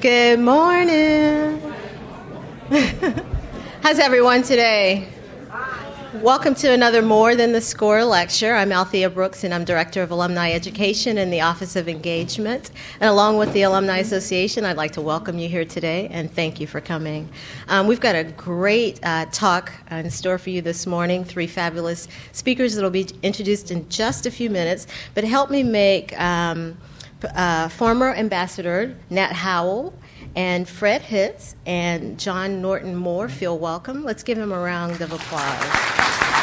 Good morning. How's everyone today? Welcome to another More Than the Score lecture. I'm Althea Brooks, and I'm Director of Alumni Education in the Office of Engagement. And along with the Alumni Association, I'd like to welcome you here today and thank you for coming. We've got a great talk in store for you this morning, 3 fabulous speakers that will be introduced in just a few minutes. But help me make former Ambassador Nat Howell and Fred Hitz and John Norton Moore feel welcome. Let's give him a round of applause.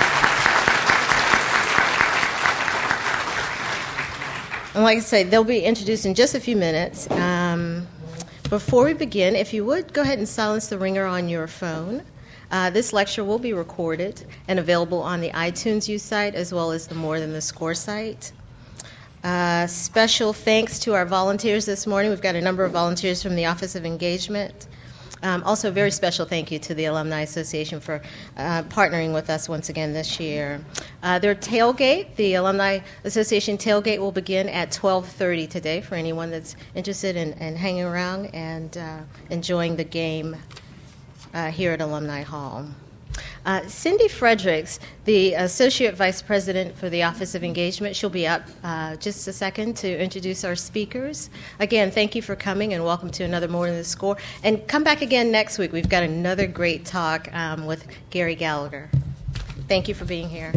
And like I say, they'll be introduced in just a few minutes. Before we begin, if you would, go ahead and silence the ringer on your phone. This lecture will be recorded and available on the iTunes U site as well as the More Than the Score site. Special thanks to our volunteers this morning. We've got a number of volunteers from the Office of Engagement. Also, a very special thank you to the Alumni Association for partnering with us once again this year. Their tailgate, the Alumni Association tailgate, will begin at 12:30 today for anyone that's interested in hanging around and enjoying the game here at Alumni Hall. Cindy Fredericks, the Associate Vice President for the Office of Engagement, she'll be up just a second to introduce our speakers. Again, thank you for coming and welcome to another More Than the Score. And come back again next week. We've got another great talk with Gary Gallagher. Thank you for being here.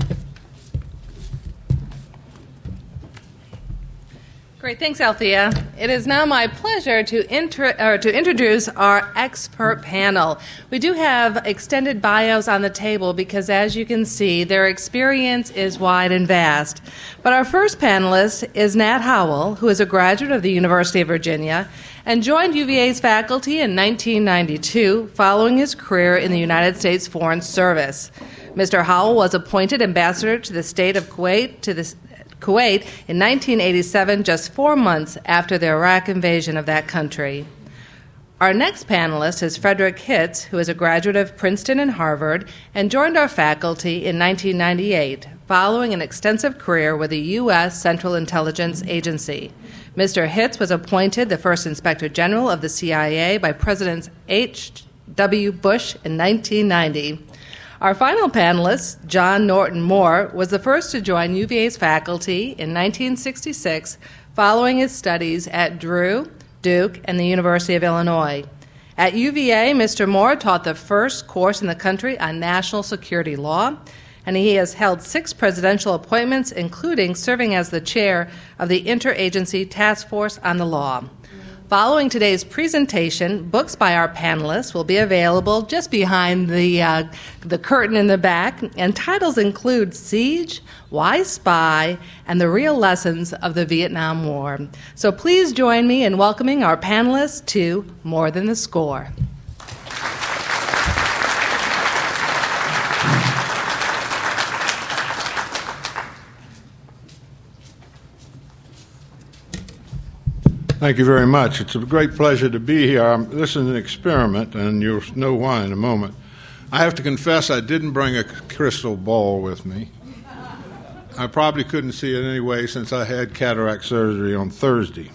Great, thanks, Althea. It is now my pleasure to introduce our expert panel. We do have extended bios on the table because, as you can see, their experience is wide and vast. But our first panelist is Nat Howell, who is a graduate of the University of Virginia and joined UVA's faculty in 1992 following his career in the United States Foreign Service. Mr. Howell was appointed ambassador to the state of Kuwait in 1987, just 4 months after the Iraq invasion of that country. Our next panelist is Frederick Hitz, who is a graduate of Princeton and Harvard and joined our faculty in 1998, following an extensive career with the U.S. Central Intelligence Agency. Mr. Hitz was appointed the first Inspector General of the CIA by Presidents H.W. Bush in 1990. Our final panelist, John Norton Moore, was the first to join UVA's faculty in 1966 following his studies at Drew, Duke, and the University of Illinois. At UVA, Mr. Moore taught the first course in the country on national security law, and he has held 6 presidential appointments, including serving as the chair of the Interagency Task Force on the Law. Following today's presentation, books by our panelists will be available just behind the curtain in the back, and titles include Siege, Why Spy, and The Real Lessons of the Vietnam War. So please join me in welcoming our panelists to More Than the Score. Thank you very much. It's a great pleasure to be here. This is an experiment, and you'll know why in a moment. I have to confess I didn't bring a crystal ball with me. I probably couldn't see it anyway since I had cataract surgery on Thursday.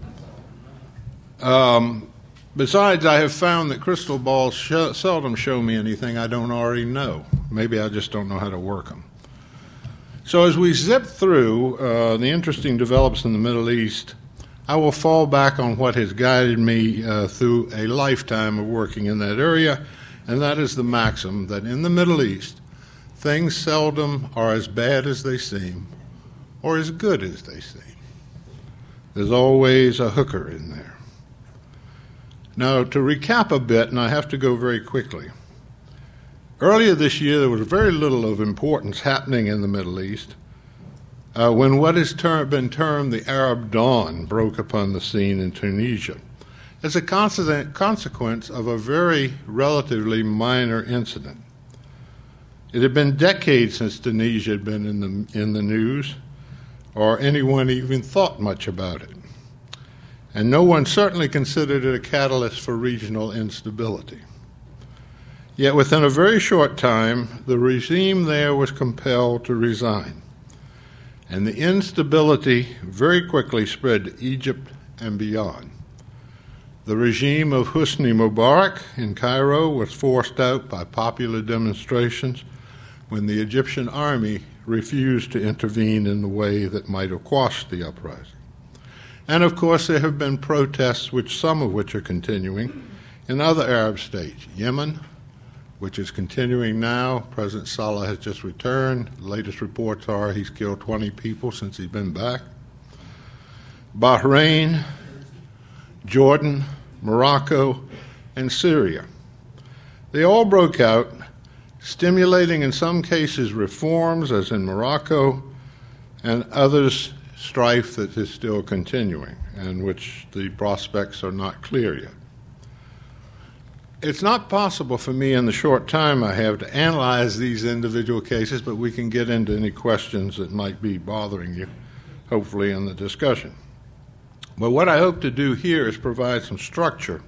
Besides, I have found that crystal balls seldom show me anything I don't already know. Maybe I just don't know how to work them. So as we zip through the interesting developments in the Middle East, I will fall back on what has guided me through a lifetime of working in that area, and that is the maxim that in the Middle East, things seldom are as bad as they seem or as good as they seem. There's always a hooker in there. Now, to recap a bit, and I have to go very quickly. Earlier this year, there was very little of importance happening in the Middle East. When what has been termed the Arab Dawn broke upon the scene in Tunisia, as a consequence of a very relatively minor incident. It had been decades since Tunisia had been in the news, or anyone even thought much about it. And no one certainly considered it a catalyst for regional instability. Yet within a very short time, the regime there was compelled to resign. And the instability very quickly spread to Egypt and beyond. The regime of Hosni Mubarak in Cairo was forced out by popular demonstrations when the Egyptian army refused to intervene in the way that might have quashed the uprising. And of course, there have been protests, some of which are continuing, in other Arab states. Yemen, which is continuing now. President Saleh has just returned. The latest reports are he's killed 20 people since he's been back. Bahrain, Jordan, Morocco, and Syria. They all broke out, stimulating in some cases reforms, as in Morocco, and others strife that is still continuing, and which the prospects are not clear yet. It's not possible for me in the short time I have to analyze these individual cases, but we can get into any questions that might be bothering you, hopefully, in the discussion. But what I hope to do here is provide some structure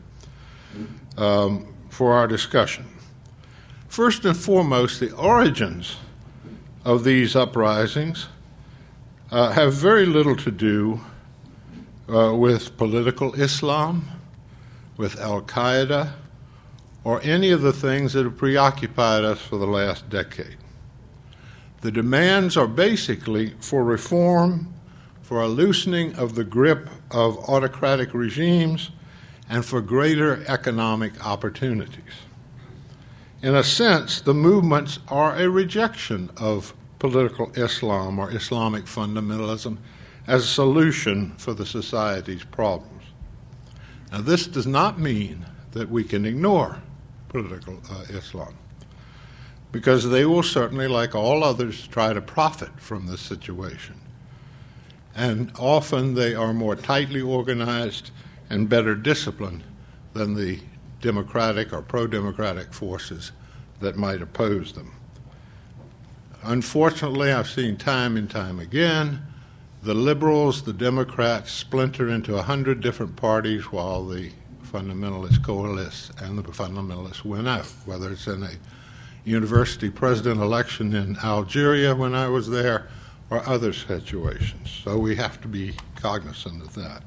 for our discussion. First and foremost, the origins of these uprisings have very little to do with political Islam, with Al-Qaeda, or any of the things that have preoccupied us for the last decade. The demands are basically for reform, for a loosening of the grip of autocratic regimes, and for greater economic opportunities. In a sense, the movements are a rejection of political Islam or Islamic fundamentalism as a solution for the society's problems. Now, this does not mean that we can ignore political Islam, because they will certainly, like all others, try to profit from this situation. And often they are more tightly organized and better disciplined than the democratic or pro-democratic forces that might oppose them. Unfortunately, I've seen time and time again, the liberals, the Democrats, splinter into 100 different parties while the fundamentalists coalesce and the fundamentalists win out, whether it's in a university president election in Algeria when I was there or other situations. So we have to be cognizant of that.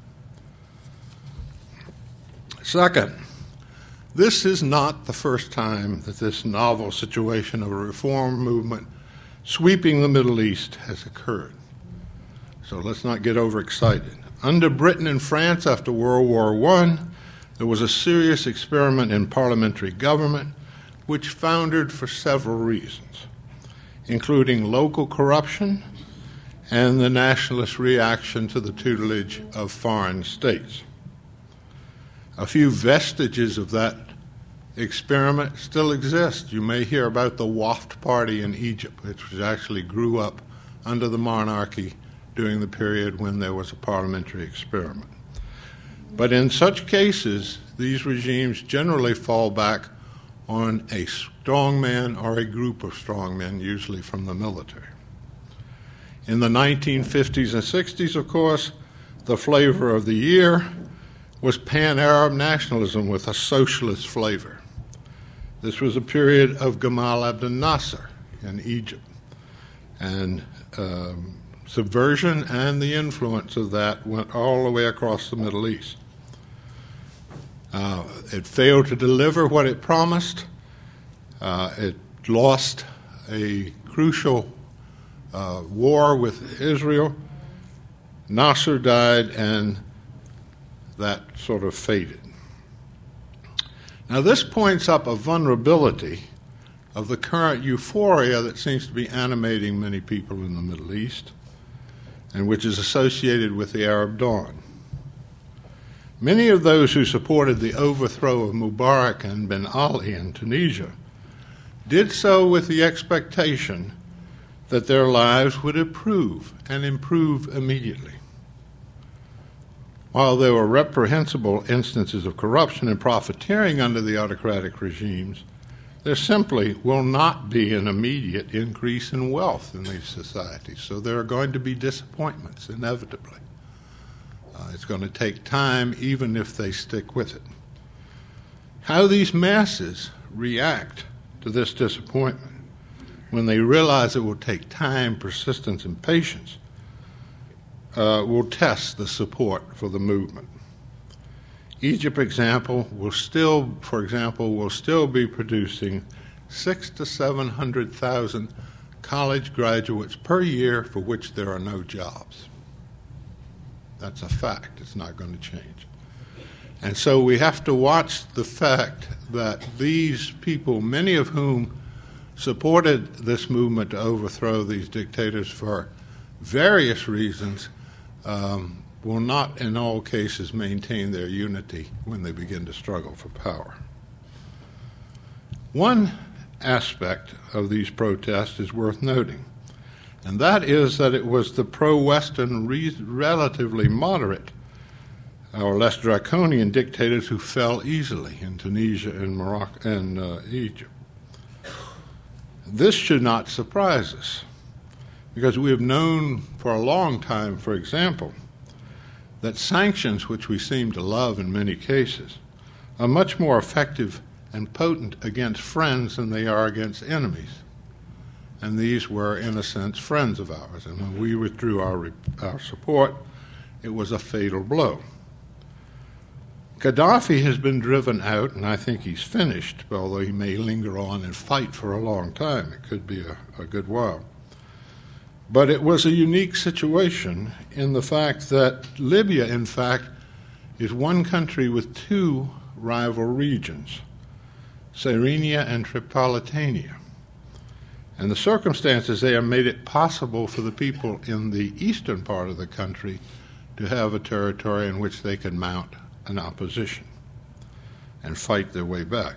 Second, this is not the first time that this novel situation of a reform movement sweeping the Middle East has occurred. So let's not get overexcited. Under Britain and France after World War I, there was a serious experiment in parliamentary government which foundered for several reasons, including local corruption and the nationalist reaction to the tutelage of foreign states. A few vestiges of that experiment still exist. You may hear about the Wafd Party in Egypt, which actually grew up under the monarchy during the period when there was a parliamentary experiment. But in such cases, these regimes generally fall back on a strongman or a group of strongmen, usually from the military. In the 1950s and 60s, of course, the flavor of the year was pan-Arab nationalism with a socialist flavor. This was a period of Gamal Abdel Nasser in Egypt, and subversion and the influence of that went all the way across the Middle East. It failed to deliver what it promised. It lost a crucial war with Israel. Nasser died, and that sort of faded. Now, this points up a vulnerability of the current euphoria that seems to be animating many people in the Middle East, and which is associated with the Arab dawn. Many of those who supported the overthrow of Mubarak and Ben Ali in Tunisia did so with the expectation that their lives would improve and improve immediately. While there were reprehensible instances of corruption and profiteering under the autocratic regimes, there simply will not be an immediate increase in wealth in these societies. So there are going to be disappointments, inevitably. It's going to take time, even if they stick with it. How these masses react to this disappointment when they realize it will take time, persistence, and patience will test the support for the movement. Egypt, for example, will still be producing 600,000 to 700,000 college graduates per year for which there are no jobs. That's a fact. It's not going to change. And so we have to watch the fact that these people, many of whom supported this movement to overthrow these dictators for various reasons, will not in all cases maintain their unity when they begin to struggle for power. One aspect of these protests is worth noting, and that is that it was the pro-Western, relatively moderate or less draconian dictators who fell easily in Tunisia and Morocco and Egypt. This should not surprise us, because we have known for a long time, for example, that sanctions, which we seem to love in many cases, are much more effective and potent against friends than they are against enemies. And these were, in a sense, friends of ours. And when we withdrew our support, it was a fatal blow. Gaddafi has been driven out, and I think he's finished, although he may linger on and fight for a long time. It could be a good while. But it was a unique situation in the fact that Libya, in fact, is one country with two rival regions, Cyrenia and Tripolitania. And the circumstances there made it possible for the people in the eastern part of the country to have a territory in which they could mount an opposition and fight their way back.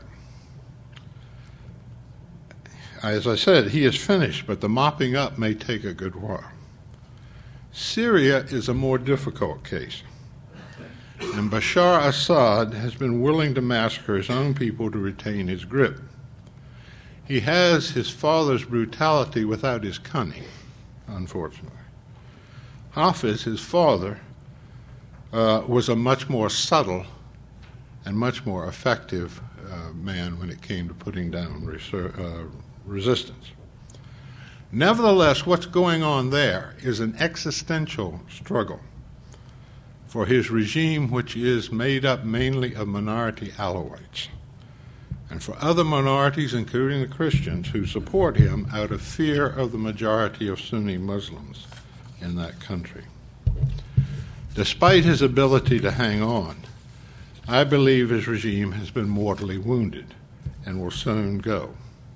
As I said, he is finished, but the mopping up may take a good while. Syria is a more difficult case, and Bashar Assad has been willing to massacre his own people to retain his grip. He has his father's brutality without his cunning, unfortunately. Hafez, his father, was a much more subtle and much more effective man when it came to putting down resistance. Nevertheless, what's going on there is an existential struggle for his regime, which is made up mainly of minority Alawites, and for other minorities, including the Christians, who support him out of fear of the majority of Sunni Muslims in that country. Despite his ability to hang on, I believe his regime has been mortally wounded and will soon go,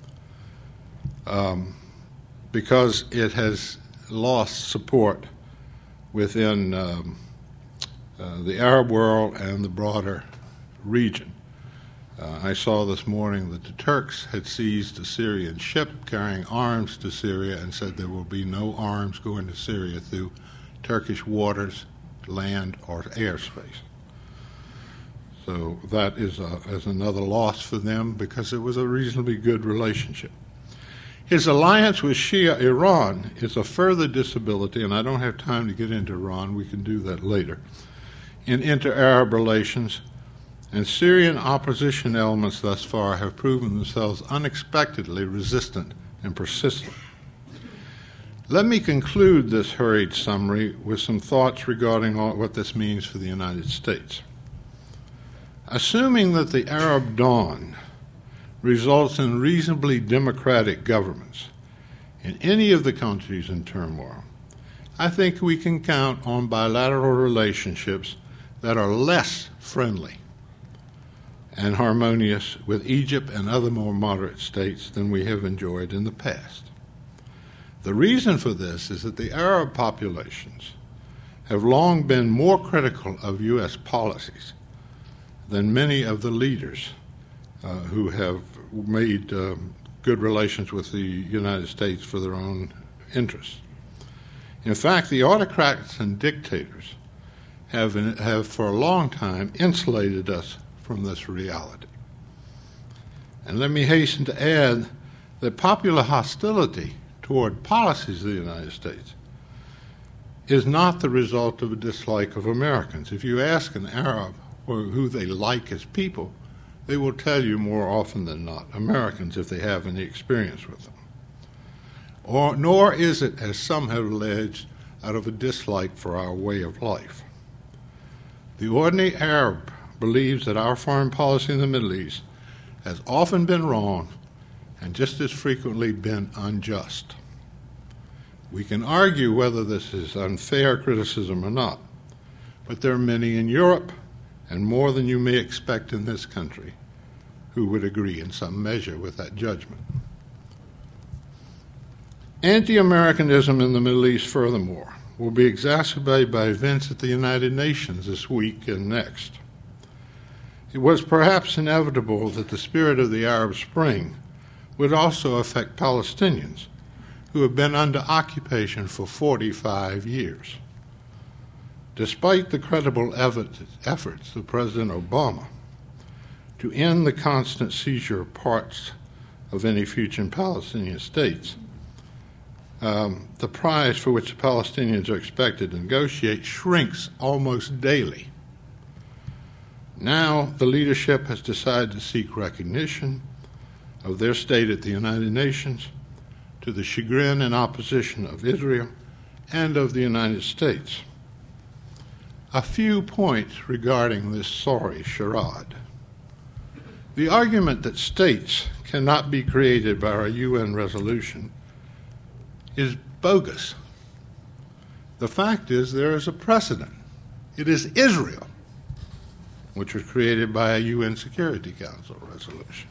because it has lost support within the Arab world and the broader region. I saw this morning that the Turks had seized a Syrian ship carrying arms to Syria and said there will be no arms going to Syria through Turkish waters, land, or airspace. So that is another loss for them, because it was a reasonably good relationship. His alliance with Shia Iran is a further disability, and I don't have time to get into Iran. We can do that later, in inter-Arab relations, and Syrian opposition elements thus far have proven themselves unexpectedly resistant and persistent. Let me conclude this hurried summary with some thoughts regarding what this means for the United States. Assuming that the Arab dawn results in reasonably democratic governments in any of the countries in turmoil, I think we can count on bilateral relationships that are less friendly and harmonious with Egypt and other more moderate states than we have enjoyed in the past. The reason for this is that the Arab populations have long been more critical of U.S. policies than many of the leaders who have made good relations with the United States for their own interests. In fact, the autocrats and dictators have for a long time insulated us from this reality. And let me hasten to add that popular hostility toward policies of the United States is not the result of a dislike of Americans. If you ask an Arab who they like as people, they will tell you more often than not Americans, if they have any experience with them. Nor is it, as some have alleged, out of a dislike for our way of life. The ordinary Arab believes that our foreign policy in the Middle East has often been wrong and just as frequently been unjust. We can argue whether this is unfair criticism or not, but there are many in Europe, and more than you may expect in this country, who would agree in some measure with that judgment. Anti-Americanism in the Middle East, furthermore, will be exacerbated by events at the United Nations this week and next. It was perhaps inevitable that the spirit of the Arab Spring would also affect Palestinians, who have been under occupation for 45 years. Despite the credible efforts of President Obama to end the constant seizure of parts of any future Palestinian states, the prize for which the Palestinians are expected to negotiate shrinks almost daily. Now the leadership has decided to seek recognition of their state at the United Nations, to the chagrin and opposition of Israel and of the United States. A few points regarding this sorry charade. The argument that states cannot be created by a UN resolution is bogus. The fact is there is a precedent. It is Israel, which was created by a UN Security Council resolution.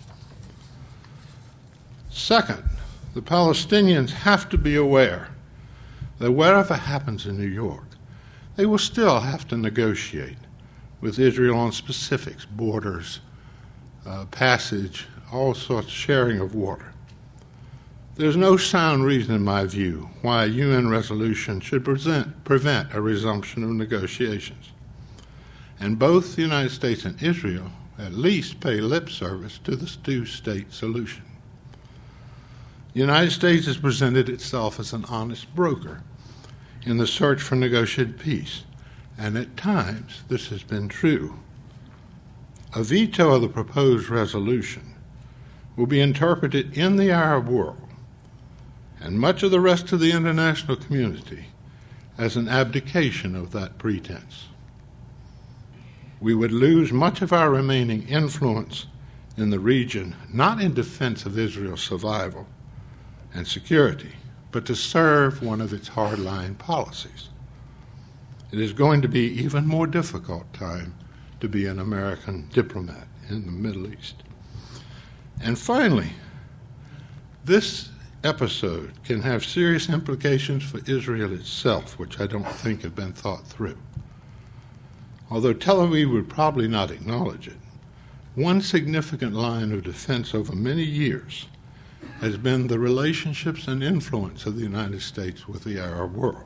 Second, the Palestinians have to be aware that whatever happens in New York, they will still have to negotiate with Israel on specifics, borders, passage, all sorts of sharing of water. There's no sound reason, in my view, why a UN resolution should prevent a resumption of negotiations. And both the United States and Israel at least pay lip service to the two-state solution. The United States has presented itself as an honest broker in the search for negotiated peace, and at times this has been true. A veto of the proposed resolution will be interpreted in the Arab world and much of the rest of the international community as an abdication of that pretense. We would lose much of our remaining influence in the region, not in defense of Israel's survival and security, but to serve one of its hardline policies. It is going to be even more difficult time to be an American diplomat in the Middle East. And finally, this episode can have serious implications for Israel itself, which I don't think have been thought through. Although Tel Aviv would probably not acknowledge it, one significant line of defense over many years has been the relationships and influence of the United States with the Arab world.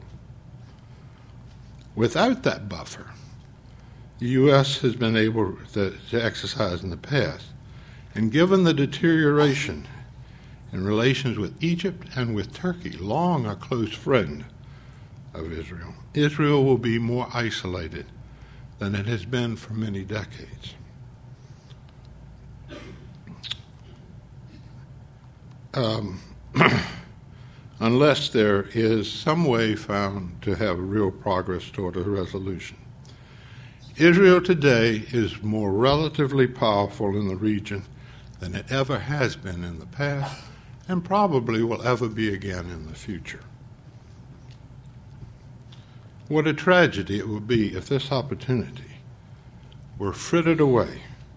Without that buffer, the U.S. has been able to exercise in the past, and given the deterioration in relations with Egypt and with Turkey, long a close friend of Israel, Israel will be more isolated than it has been for many decades. Unless there is some way found to have real progress toward a resolution. Israel today is more relatively powerful in the region than it ever has been in the past, and probably will ever be again in the future. What a tragedy it would be if this opportunity were frittered away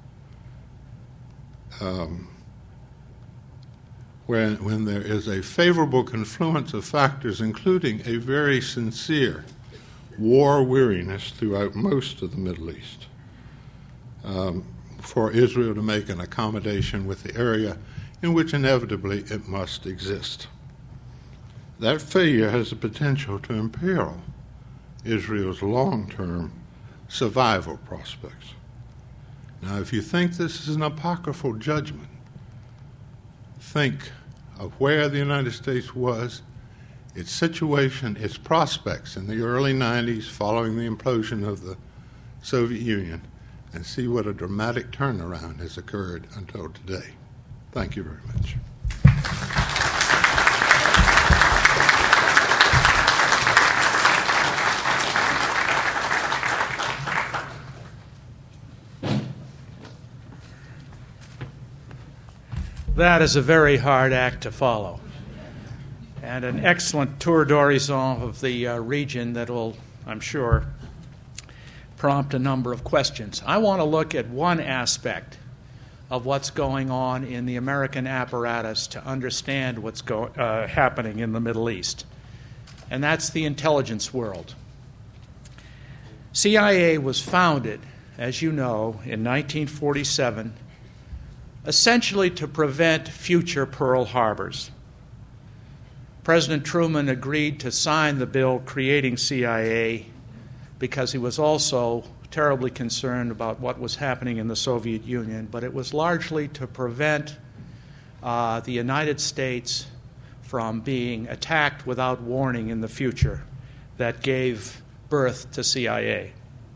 when there is a favorable confluence of factors, including a very sincere war weariness throughout most of the Middle East, for Israel to make an accommodation with the area in which inevitably it must exist. That failure has the potential to imperil Israel's long-term survival prospects. Now, if you think this is an apocryphal judgment, think of where the United States was, its situation, its prospects in the early 90s following the implosion of the Soviet Union, and see what a dramatic turnaround has occurred until today. Thank you very much. That is a very hard act to follow, and an excellent tour d'horizon of the region that will, I'm sure, prompt a number of questions. I want to look at one aspect of what's going on in the American apparatus to understand what's happening in the Middle East, and that's the intelligence world. CIA was founded, as you know, in 1947, essentially to prevent future Pearl Harbors. President Truman agreed to sign the bill creating CIA because he was also terribly concerned about what was happening in the Soviet Union, but it was largely to prevent the United States from being attacked without warning in the future that gave birth to CIA.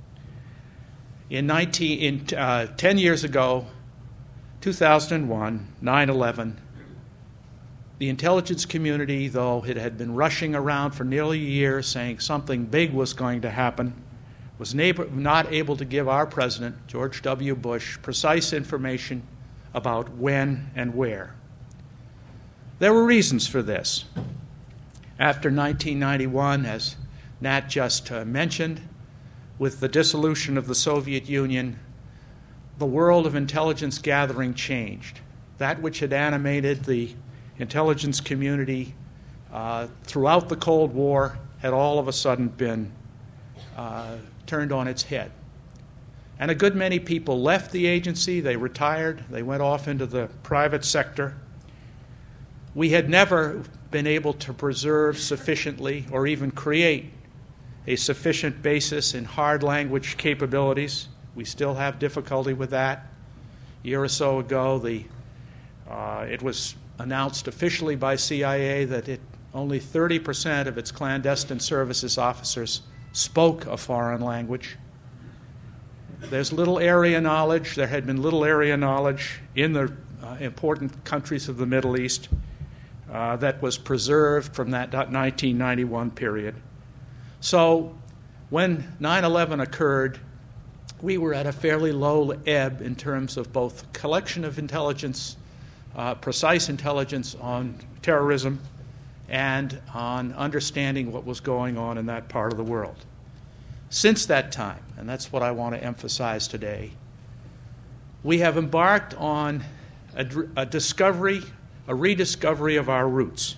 10 years ago, 2001, 9/11, the intelligence community, though it had been rushing around for nearly a year saying something big was going to happen, was not able to give our president, George W. Bush, precise information about when and where. There were reasons for this. After 1991, as Nat just mentioned, with the dissolution of the Soviet Union, the world of intelligence gathering changed. That which had animated the intelligence community throughout the Cold War had all of a sudden been turned on its head. And a good many people left the agency, they retired, they went off into the private sector. We had never been able to preserve sufficiently or even create a sufficient basis in hard language capabilities. We still have difficulty with that. A year or so ago, it was announced officially by CIA that only 30% of its clandestine services officers spoke a foreign language. There's little area knowledge. There had been little area knowledge in the important countries of the Middle East that was preserved from that 1991 period. So when 9/11 occurred, we were at a fairly low ebb in terms of both collection of intelligence, precise intelligence on terrorism, and on understanding what was going on in that part of the world. Since that time, and that's what I want to emphasize today, we have embarked on a rediscovery of our roots.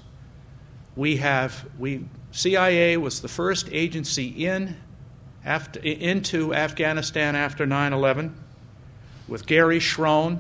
CIA was the first agency into Afghanistan after 9/11 with Gary Schroen,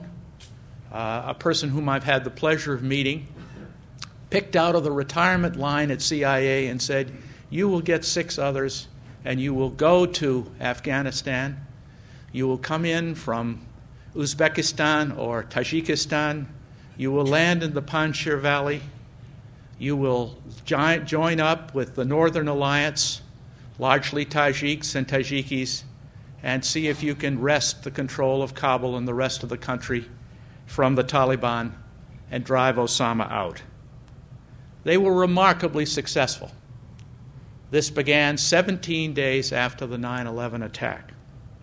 a person whom I've had the pleasure of meeting, picked out of the retirement line at CIA and said, you will get 6 others and you will go to Afghanistan. You will come in from Uzbekistan or Tajikistan. You will land in the Panjshir Valley. You will join up with the Northern Alliance, largely Tajiks and Tajikis, and see if you can wrest the control of Kabul and the rest of the country from the Taliban and drive Osama out. They were remarkably successful. This began 17 days after the 9/11 attack.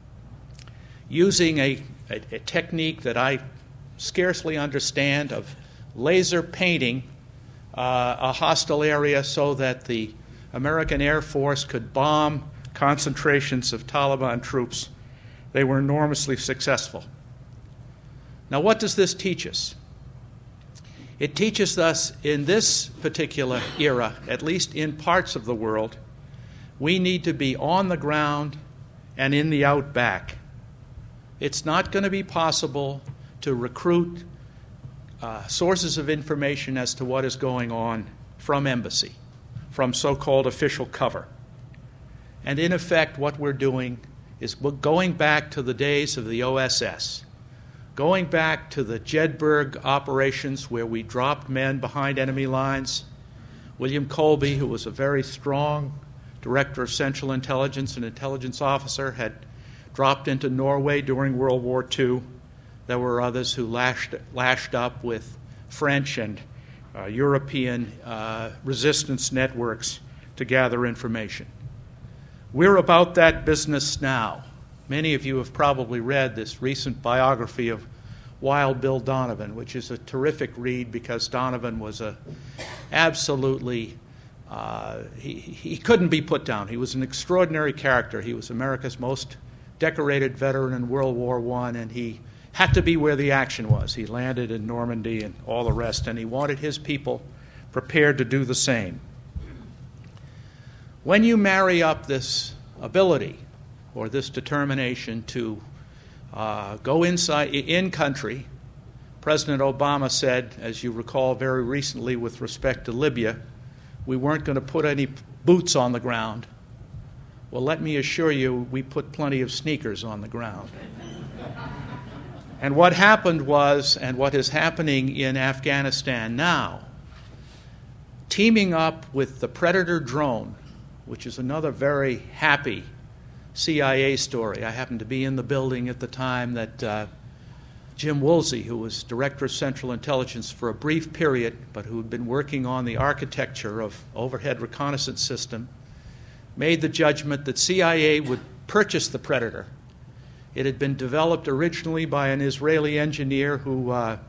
Using a technique that I scarcely understand of laser painting a hostile area so that the American Air Force could bomb concentrations of Taliban troops, they were enormously successful. Now, what does this teach us? It teaches us in this particular era, at least in parts of the world, we need to be on the ground and in the outback. It's not going to be possible to recruit sources of information as to what is going on from embassy, from so-called official cover. And in effect, what we're doing is going back to the days of the OSS, going back to the Jedburgh operations where we dropped men behind enemy lines. William Colby, who was a very strong director of Central Intelligence and intelligence officer, had dropped into Norway during World War II. There were others who lashed up with French and European resistance networks to gather information. We're about that business now. Many of you have probably read this recent biography of Wild Bill Donovan, which is a terrific read because Donovan was absolutely, he couldn't be put down. He was an extraordinary character. He was America's most decorated veteran in World War I, and he had to be where the action was. He landed in Normandy and all the rest, and he wanted his people prepared to do the same. When you marry up this ability or this determination to go inside in country, President Obama said, as you recall very recently with respect to Libya, we weren't going to put any boots on the ground. Well, let me assure you, we put plenty of sneakers on the ground. And what happened was, and what is happening in Afghanistan now, teaming up with the Predator drone, which is another very happy CIA story. I happened to be in the building at the time that Jim Woolsey, who was Director of Central Intelligence for a brief period, but who had been working on the architecture of overhead reconnaissance system, made the judgment that CIA would purchase the Predator. It had been developed originally by an Israeli engineer who had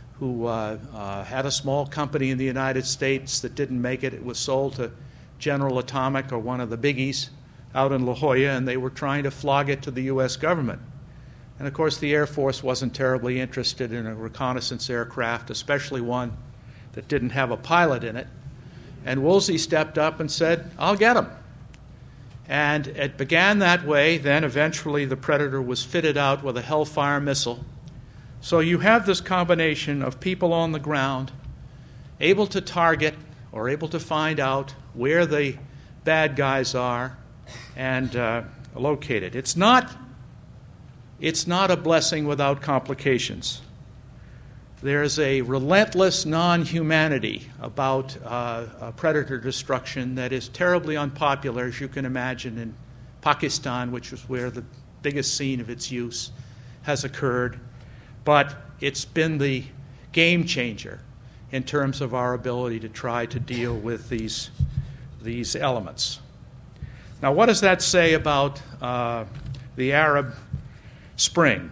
a small company in the United States that didn't make it. It was sold to General Atomic, or one of the biggies, out in La Jolla, and they were trying to flog it to the U.S. government. And, of course, the Air Force wasn't terribly interested in a reconnaissance aircraft, especially one that didn't have a pilot in it. And Woolsey stepped up and said, I'll get him. And it began that way. Then eventually the Predator was fitted out with a Hellfire missile. So you have this combination of people on the ground able to target or able to find out where the bad guys are and locate it. It's not a blessing without complications. There's a relentless non-humanity about Predator destruction that is terribly unpopular, as you can imagine, in Pakistan, which is where the biggest scene of its use has occurred. But it's been the game changer in terms of our ability to try to deal with these elements. Now, what does that say about the Arab Spring,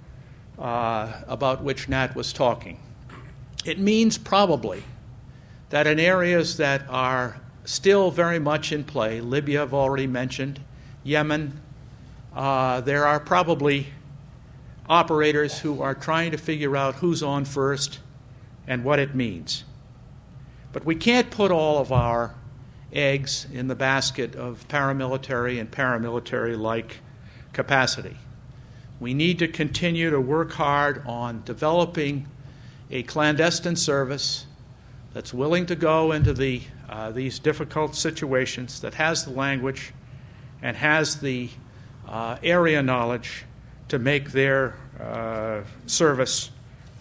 about which Nat was talking? It means probably that in areas that are still very much in play, Libya I've already mentioned, Yemen, there are probably operators who are trying to figure out who's on first and what it means. But we can't put all of our eggs in the basket of paramilitary and paramilitary-like capacity. We need to continue to work hard on developing a clandestine service that's willing to go into these difficult situations, that has the language and has the area knowledge to make their service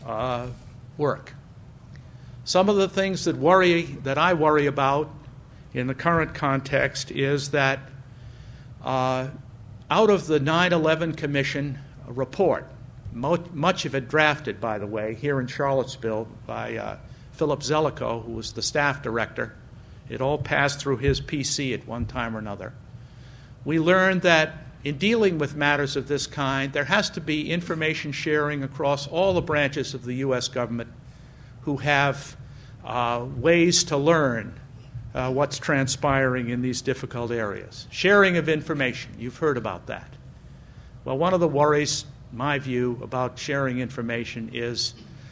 work. Some of the things that I worry about in the current context is that out of the 9/11 Commission report, much of it drafted, by the way, here in Charlottesville by Philip Zelikow, who was the staff director. It all passed through his PC at one time or another. We learned that in dealing with matters of this kind, there has to be information sharing across all the branches of the U.S. government who have ways to learn what's transpiring in these difficult areas. Sharing of information, you've heard about that. Well, one of the worries, in my view, about sharing information is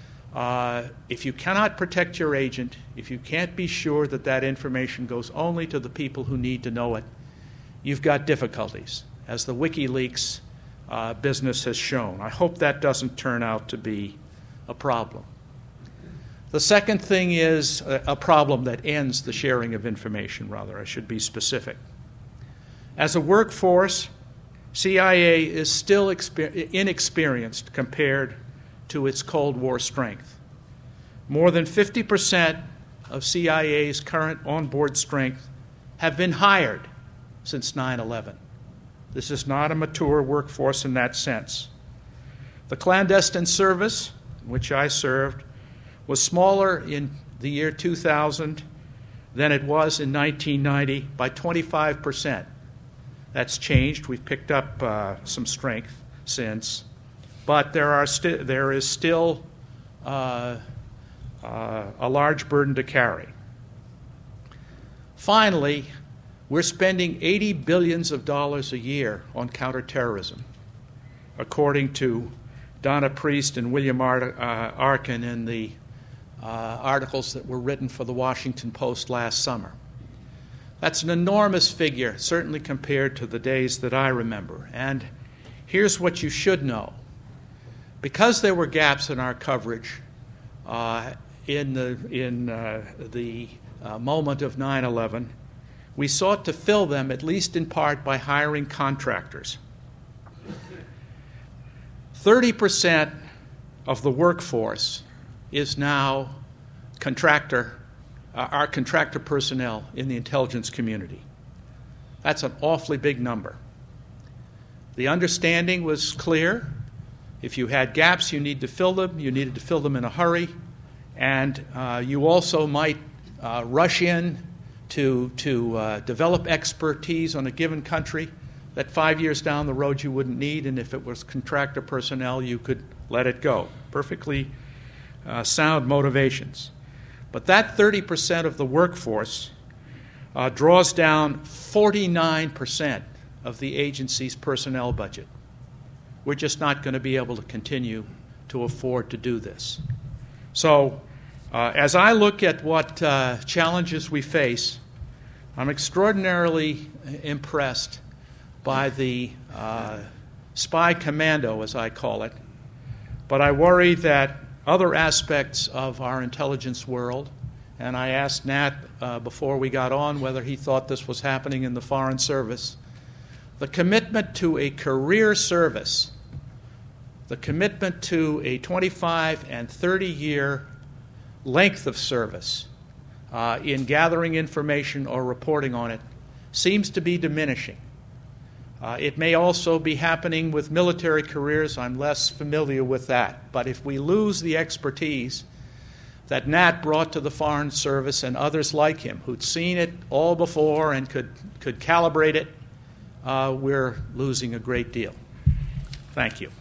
if you cannot protect your agent, if you can't be sure that that information goes only to the people who need to know it, you've got difficulties, as the WikiLeaks business has shown. I hope that doesn't turn out to be a problem. The second thing is a problem that ends the sharing of information, rather. I should be specific. As a workforce, CIA is still inexperienced compared to its Cold War strength. More than 50% of CIA's current onboard strength have been hired since 9/11. This is not a mature workforce in that sense. The clandestine service, in which I served, was smaller in the year 2000 than it was in 1990 by 25%. That's changed. We've picked up some strength since. but there is still a large burden to carry. Finally, we're spending $80 billion a year on counterterrorism, according to Donna Priest and William Arkin in the articles that were written for the Washington Post last summer. That's an enormous figure, certainly compared to the days that I remember. And here's what you should know. Because there were gaps in our coverage in the moment of 9/11, we sought to fill them, at least in part, by hiring contractors. 30% of the workforce is now our contractor personnel in the intelligence community. That's an awfully big number. The understanding was clear. If you had gaps, you need to fill them. You needed to fill them in a hurry. And you also might rush in to develop expertise on a given country that 5 years down the road you wouldn't need, and if it was contractor personnel, you could let it go. Perfectly sound motivations. But that 30% of the workforce draws down 49% of the agency's personnel budget. We're just not going to be able to continue to afford to do this. So, as I look at what challenges we face, I'm extraordinarily impressed by the spy commando, as I call it, but I worry that other aspects of our intelligence world, and I asked Nat before we got on whether he thought this was happening in the Foreign Service, the commitment to a career service, the commitment to a 25 and 30-year length of service in gathering information or reporting on it seems to be diminishing. It may also be happening with military careers. I'm less familiar with that. But if we lose the expertise that Nat brought to the Foreign Service and others like him who'd seen it all before and could calibrate it, we're losing a great deal. Thank you.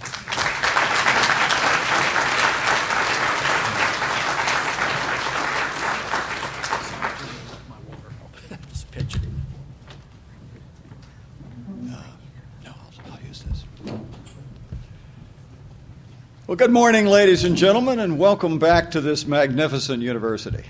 Well, good morning, ladies and gentlemen, and welcome back to this magnificent university.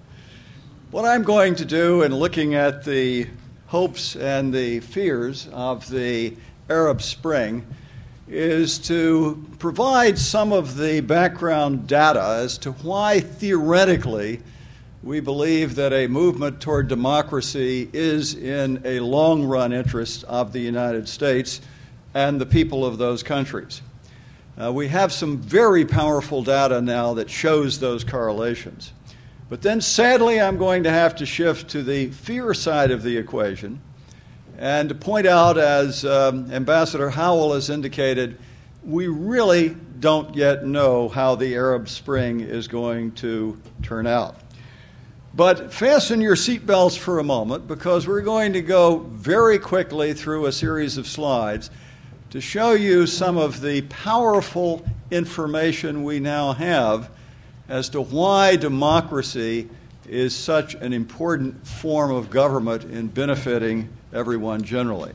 What I'm going to do in looking at the hopes and the fears of the Arab Spring is to provide some of the background data as to why theoretically we believe that a movement toward democracy is in a long-run interest of the United States and the people of those countries. We have some very powerful data now that shows those correlations. But then, sadly, I'm going to have to shift to the fear side of the equation and to point out, as Ambassador Howell has indicated, we really don't yet know how the Arab Spring is going to turn out. But fasten your seatbelts for a moment, because we're going to go very quickly through a series of slides to show you some of the powerful information we now have as to why democracy is such an important form of government in benefiting everyone generally.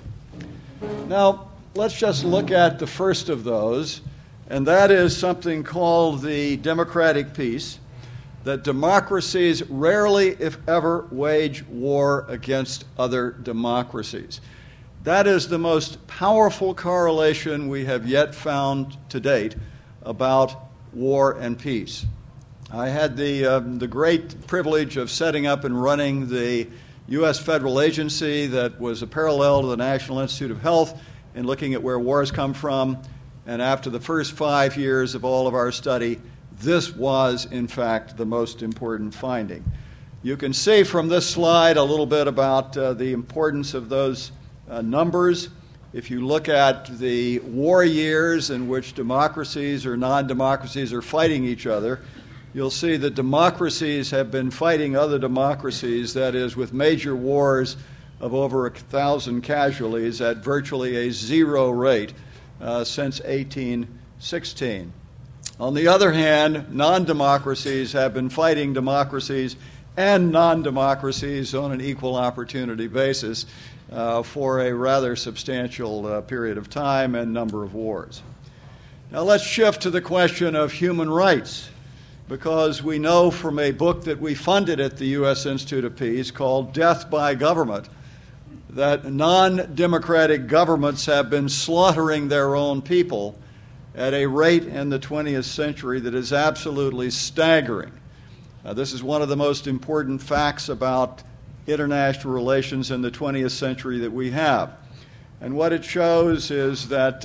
Now, let's just look at the first of those, and that is something called the democratic peace, that democracies rarely, if ever, wage war against other democracies. That is the most powerful correlation we have yet found to date about war and peace. I had the great privilege of setting up and running the U.S. federal agency that was a parallel to the National Institute of Health in looking at where wars come from. And after the first 5 years of all of our study, this was, in fact, the most important finding. You can see from this slide a little bit about the importance of those numbers. If you look at the war years in which democracies or non-democracies are fighting each other, you'll see that democracies have been fighting other democracies, that is, with major wars of over 1,000 casualties at virtually a zero rate since 18 16. On the other hand, non-democracies have been fighting democracies and non-democracies on an equal opportunity basis for a rather substantial period of time and number of wars. Now let's shift to the question of human rights, because we know from a book that we funded at the U.S. Institute of Peace called Death by Government that non-democratic governments have been slaughtering their own people at a rate in the 20th century that is absolutely staggering. This is one of the most important facts about international relations in the 20th century that we have. And what it shows is that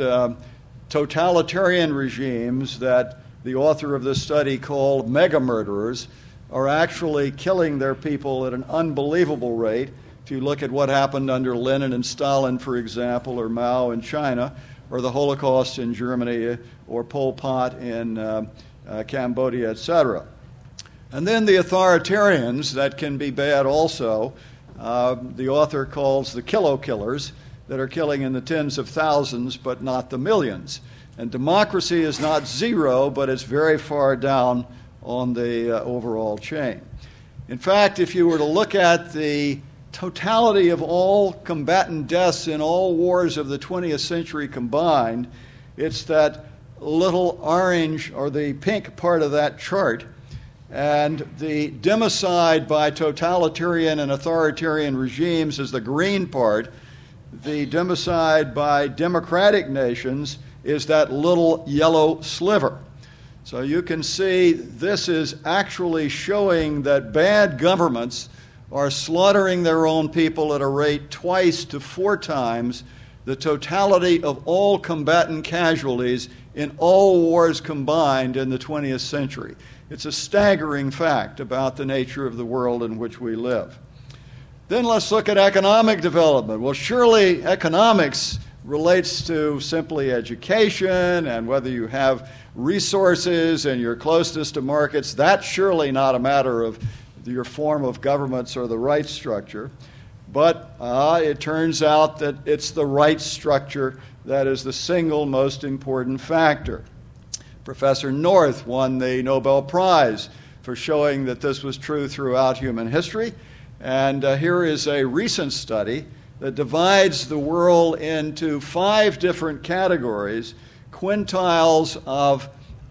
totalitarian regimes that the author of this study called mega-murderers are actually killing their people at an unbelievable rate. If you look at what happened under Lenin and Stalin, for example, or Mao in China, or the Holocaust in Germany, or Pol Pot in Cambodia, etc. And then the authoritarians that can be bad also, the author calls the killers that are killing in the tens of thousands but not the millions. And democracy is not zero, but it's very far down on the overall chain. In fact, if you were to look at the totality of all combatant deaths in all wars of the 20th century combined, it's that little orange or the pink part of that chart. And the democide by totalitarian and authoritarian regimes is the green part. The democide by democratic nations is that little yellow sliver. So you can see this is actually showing that bad governments are slaughtering their own people at a rate twice to 4 times the totality of all combatant casualties in all wars combined in the 20th century. It's a staggering fact about the nature of the world in which we live. Then let's look at economic development. Well, surely economics relates to simply education and whether you have resources and you're closest to markets. That's surely not a matter of your form of governments or the rights structure. But it turns out that it's the rights structure that is the single most important factor. Professor North won the Nobel Prize for showing that this was true throughout human history. And here is a recent study that divides the world into 5 different categories, quintiles of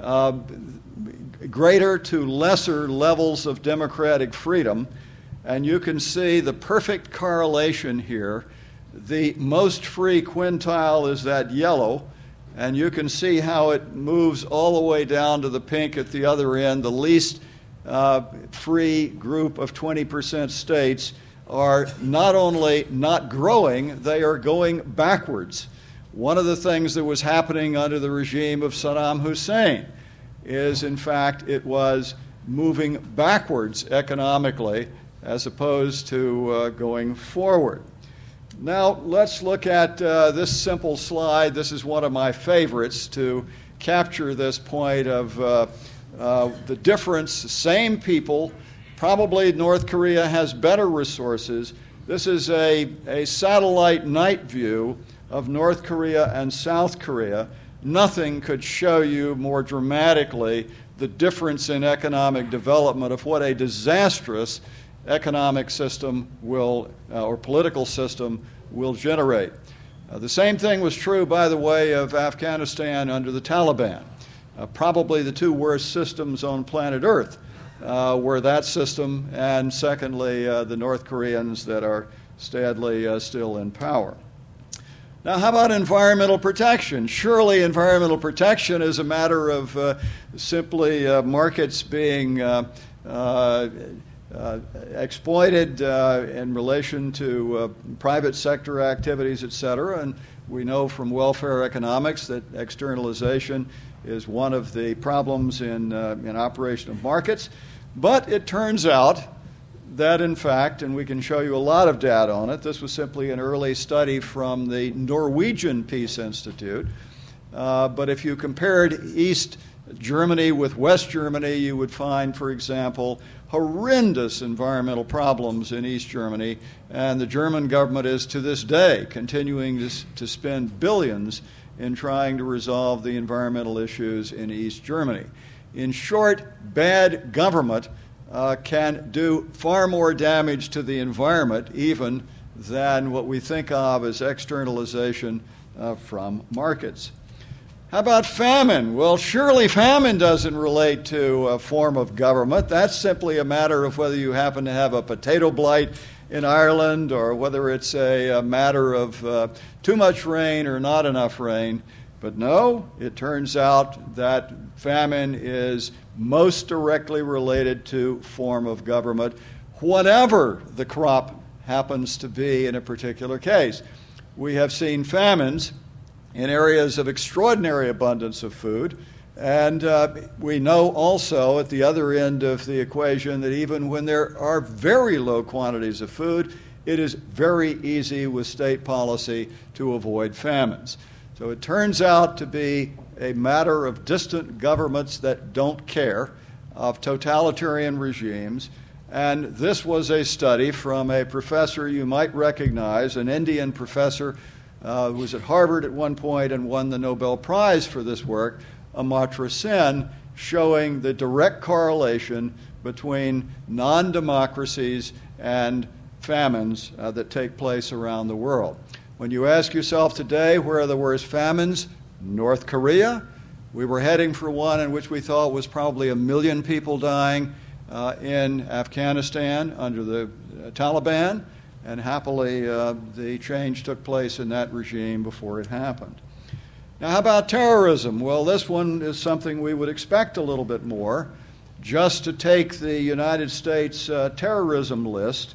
greater to lesser levels of democratic freedom. And you can see the perfect correlation here. The most free quintile is that yellow, and you can see how it moves all the way down to the pink at the other end. The least free group of 20% states are not only not growing, they are going backwards. One of the things that was happening under the regime of Saddam Hussein is, in fact, it was moving backwards economically as opposed to going forward. Now, let's look at this simple slide. This is one of my favorites to capture this point of the difference. Same people. Probably North Korea has better resources. This is a satellite night view of North Korea and South Korea. Nothing could show you more dramatically the difference in economic development of what a disastrous economic system will, or political system will generate. The same thing was true, by the way, of Afghanistan under the Taliban. Probably the 2 worst systems on planet Earth were that system, and secondly, the North Koreans that are sadly still in power. Now, how about environmental protection? Surely environmental protection is a matter of simply markets being exploited in relation to private sector activities, etc. And we know from welfare economics that externalization is one of the problems in operation of markets. But it turns out that, in fact, and we can show you a lot of data on it, this was simply an early study from the Norwegian Peace Institute. But if you compared East Germany with West Germany, you would find, for example, horrendous environmental problems in East Germany, and the German government is to this day continuing to spend billions in trying to resolve the environmental issues in East Germany. In short, bad government can do far more damage to the environment even than what we think of as externalization from markets. How about famine? Well, surely famine doesn't relate to a form of government. That's simply a matter of whether you happen to have a potato blight in Ireland or whether it's a matter of too much rain or not enough rain. But no, it turns out that famine is most directly related to form of government, whatever the crop happens to be in a particular case. We have seen famines in areas of extraordinary abundance of food, and we know also at the other end of the equation that even when there are very low quantities of food, it is very easy with state policy to avoid famines. So it turns out to be a matter of distant governments that don't care, of totalitarian regimes. And this was a study from a professor you might recognize, an Indian professor who was at Harvard at one point and won the Nobel Prize for this work, Amartya Sen, showing the direct correlation between non-democracies and famines that take place around the world. When you ask yourself today where are the worst famines, North Korea. We were heading for one in which we thought was probably 1 million people dying in Afghanistan under the Taliban, and happily the change took place in that regime before it happened. Now, how about terrorism? Well, this one is something we would expect a little bit more. Just to take the United States terrorism list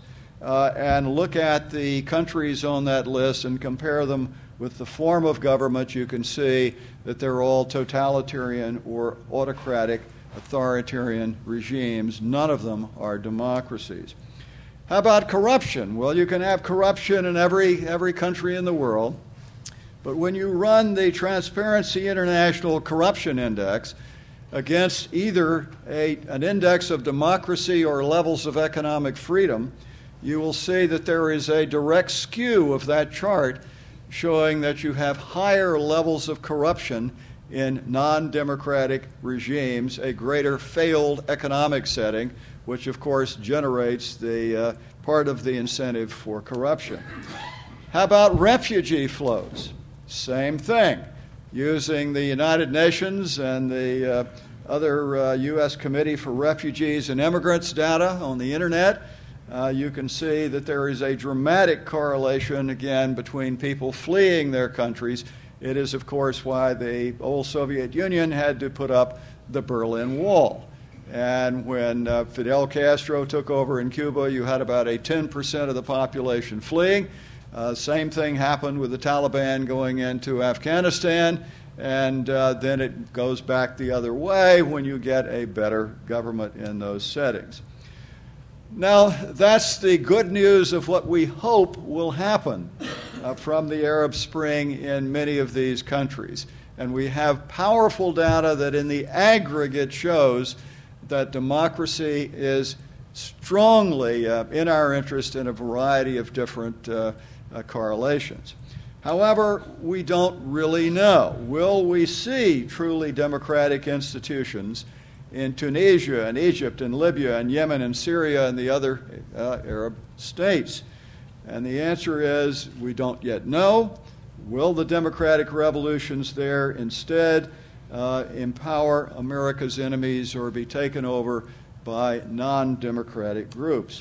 and look at the countries on that list and compare them with the form of government, you can see that they're all totalitarian or autocratic, authoritarian regimes. None of them are democracies. How about corruption? Well, you can have corruption in every country in the world, but when you run the Transparency International Corruption Index against either an index of democracy or levels of economic freedom, you will see that there is a direct skew of that chart showing that you have higher levels of corruption in non-democratic regimes, a greater failed economic setting, which of course generates the part of the incentive for corruption. How about refugee flows? Same thing. Using the United Nations and the other U.S. Committee for Refugees and Immigrants data on the internet, you can see that there is a dramatic correlation, again, between people fleeing their countries. It is, of course, why the old Soviet Union had to put up the Berlin Wall. And when Fidel Castro took over in Cuba, you had about a 10% of the population fleeing. Same thing happened with the Taliban going into Afghanistan, and then it goes back the other way when you get a better government in those settings. Now, that's the good news of what we hope will happen from the Arab Spring in many of these countries. And we have powerful data that in the aggregate shows that democracy is strongly in our interest in a variety of different correlations. However, we don't really know. Will we see truly democratic institutions in Tunisia and Egypt and Libya and Yemen and Syria and the other Arab states? And the answer is we don't yet know. Will the democratic revolutions there instead empower America's enemies or be taken over by non-democratic groups?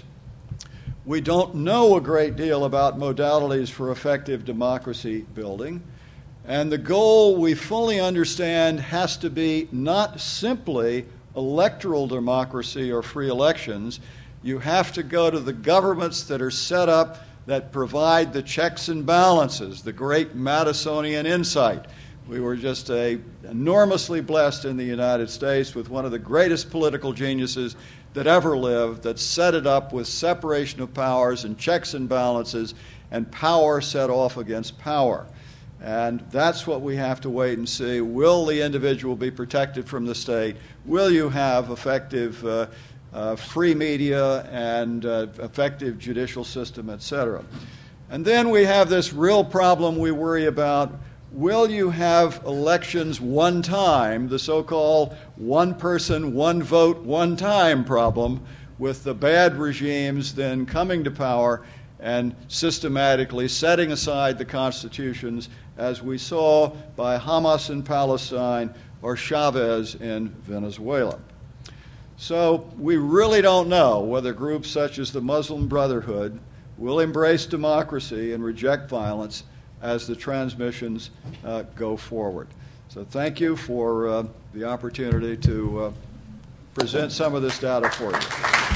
We don't know a great deal about modalities for effective democracy building. And the goal, we fully understand, has to be not simply electoral democracy or free elections. You have to go to the governments that are set up that provide the checks and balances, the great Madisonian insight. We were just enormously blessed in the United States with one of the greatest political geniuses that ever lived that set it up with separation of powers and checks and balances and power set off against power. And that's what we have to wait and see. Will the individual be protected from the state? Will you have effective free media and effective judicial system, etc.? And then we have this real problem we worry about. will you have elections one time, the so-called one person, one vote, one time problem, with the bad regimes then coming to power and systematically setting aside the constitutions, as we saw by Hamas in Palestine or Chavez in Venezuela. So we really don't know whether groups such as the Muslim Brotherhood will embrace democracy and reject violence as the transmissions go forward. So thank you for the opportunity to present some of this data for you.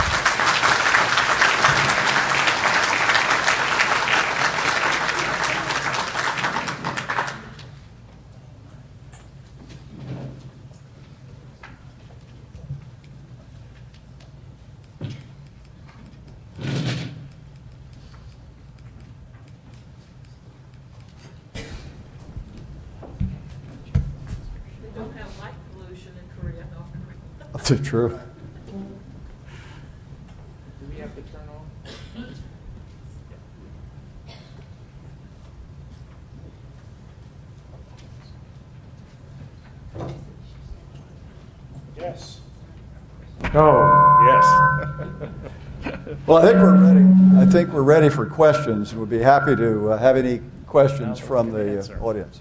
That's true. Do we have to turn on? Yes. Oh, yes. Well, I think we're ready. I think we're ready for questions. We'd be happy to have any questions from the audience.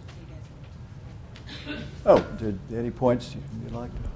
Oh, any points you'd like to?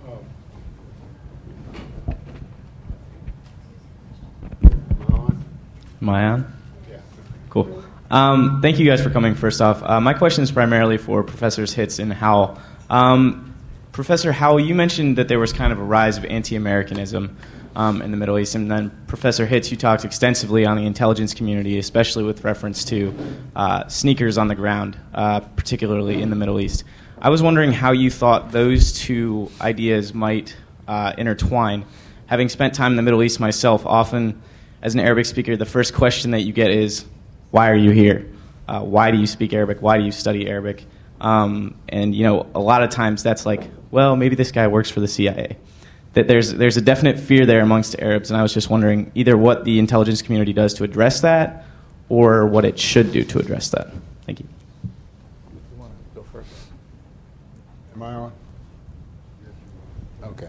Am I on? Yeah. Cool. Thank you guys for coming, first off. My question is primarily for Professors Hitz and Howell. Professor Howell, you mentioned that there was kind of a rise of anti-Americanism in the Middle East, and then Professor Hitz, you talked extensively on the intelligence community, especially with reference to sneakers on the ground, particularly in the Middle East. I was wondering how you thought those two ideas might intertwine. Having spent time in the Middle East myself, often as an Arabic speaker, the first question that you get is, why are you here? Why do you speak Arabic? Why do you study Arabic? And, you know, a lot of times that's like, well, maybe this guy works for the CIA. That there's a definite fear there amongst Arabs, and I was just wondering either what the intelligence community does to address that or what it should do to address that. Thank you. You want to go first? Am I on? Okay.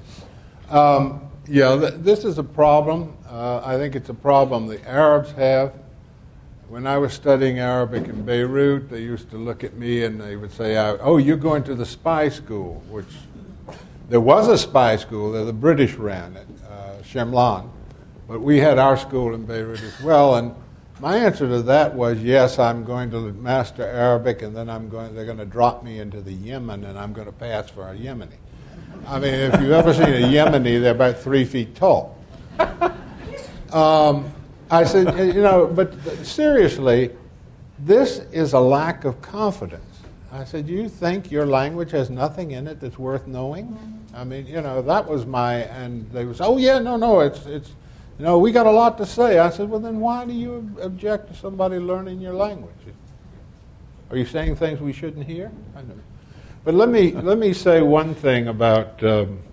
This is a problem. I think it's a problem the Arabs have. When I was studying Arabic in Beirut, they used to look at me and they would say, oh, you're going to the spy school, which there was a spy school that the British ran at Shemlan, but we had our school in Beirut as well. And my answer to that was, yes, I'm going to master Arabic, and then they're going to drop me into the Yemen, and I'm going to pass for a Yemeni. I mean, if you've ever seen a Yemeni, they're about 3 feet tall. I said, but seriously, this is a lack of confidence. I said, do you think your language has nothing in it that's worth knowing? I mean, that was and they was, oh yeah, no, it's, we got a lot to say. I said, well then why do you object to somebody learning your language? Are you saying things we shouldn't hear? I know. But let me say one thing about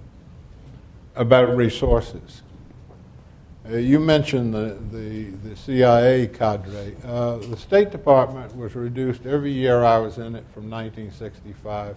resources. You mentioned the CIA cadre. The State Department was reduced every year I was in it from 1965.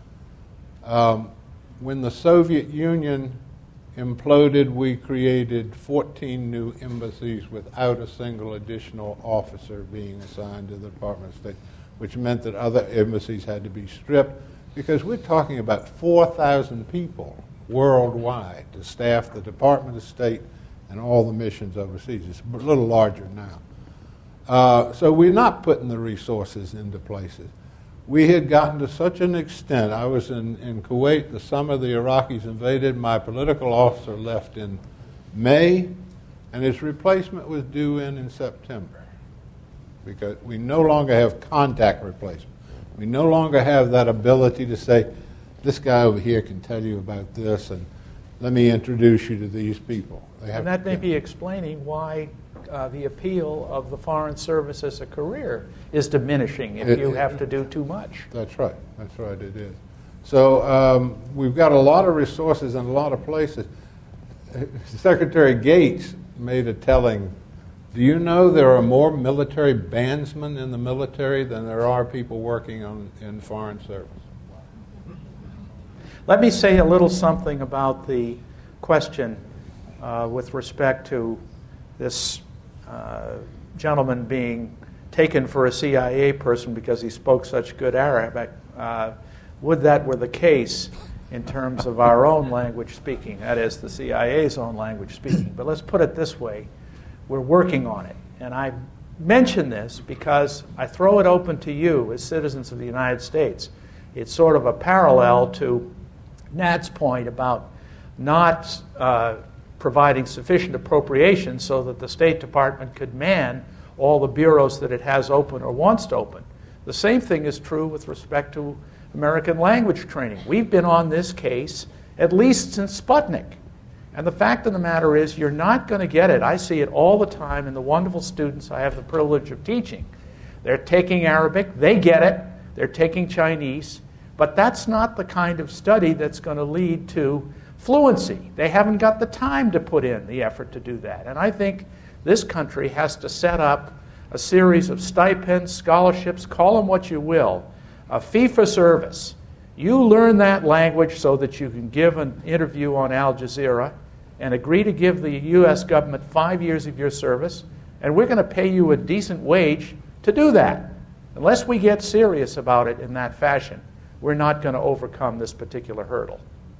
When the Soviet Union imploded, we created 14 new embassies without a single additional officer being assigned to the Department of State, which meant that other embassies had to be stripped, because we're talking about 4,000 people worldwide to staff the Department of State and all the missions overseas. It's a little larger now. So we're not putting the resources into places. We had gotten to such an extent. I was in Kuwait the summer the Iraqis invaded. My political officer left in May, and his replacement was due in September, because we no longer have contact replacement. We no longer have that ability to say, this guy over here can tell you about this, and let me introduce you to these people. And that may be explaining why the appeal of the Foreign Service as a career is diminishing if you have to do too much. That's right. That's right, it is. So we've got a lot of resources in a lot of places. Secretary Gates made a telling Do you know there are more military bandsmen in the military than there are people working in foreign service? Let me say a little something about the question with respect to this gentleman being taken for a CIA person because he spoke such good Arabic. Would that were the case in terms of our own language speaking, that is, the CIA's own language speaking. But let's put it this way. We're working on it. And I mention this because I throw it open to you as citizens of the United States. It's sort of a parallel to Nat's point about not providing sufficient appropriations so that the State Department could man all the bureaus that it has open or wants to open. The same thing is true with respect to American language training. We've been on this case at least since Sputnik. And the fact of the matter is you're not going to get it. I see it all the time in the wonderful students I have the privilege of teaching. They're taking Arabic. They get it. They're taking Chinese. But that's not the kind of study that's going to lead to fluency. They haven't got the time to put in the effort to do that. And I think this country has to set up a series of stipends, scholarships, call them what you will, a fee for service. You learn that language so that you can give an interview on Al Jazeera and agree to give the U.S. government 5 years of your service, and we're going to pay you a decent wage to do that. Unless we get serious about it in that fashion, we're not going to overcome this particular hurdle.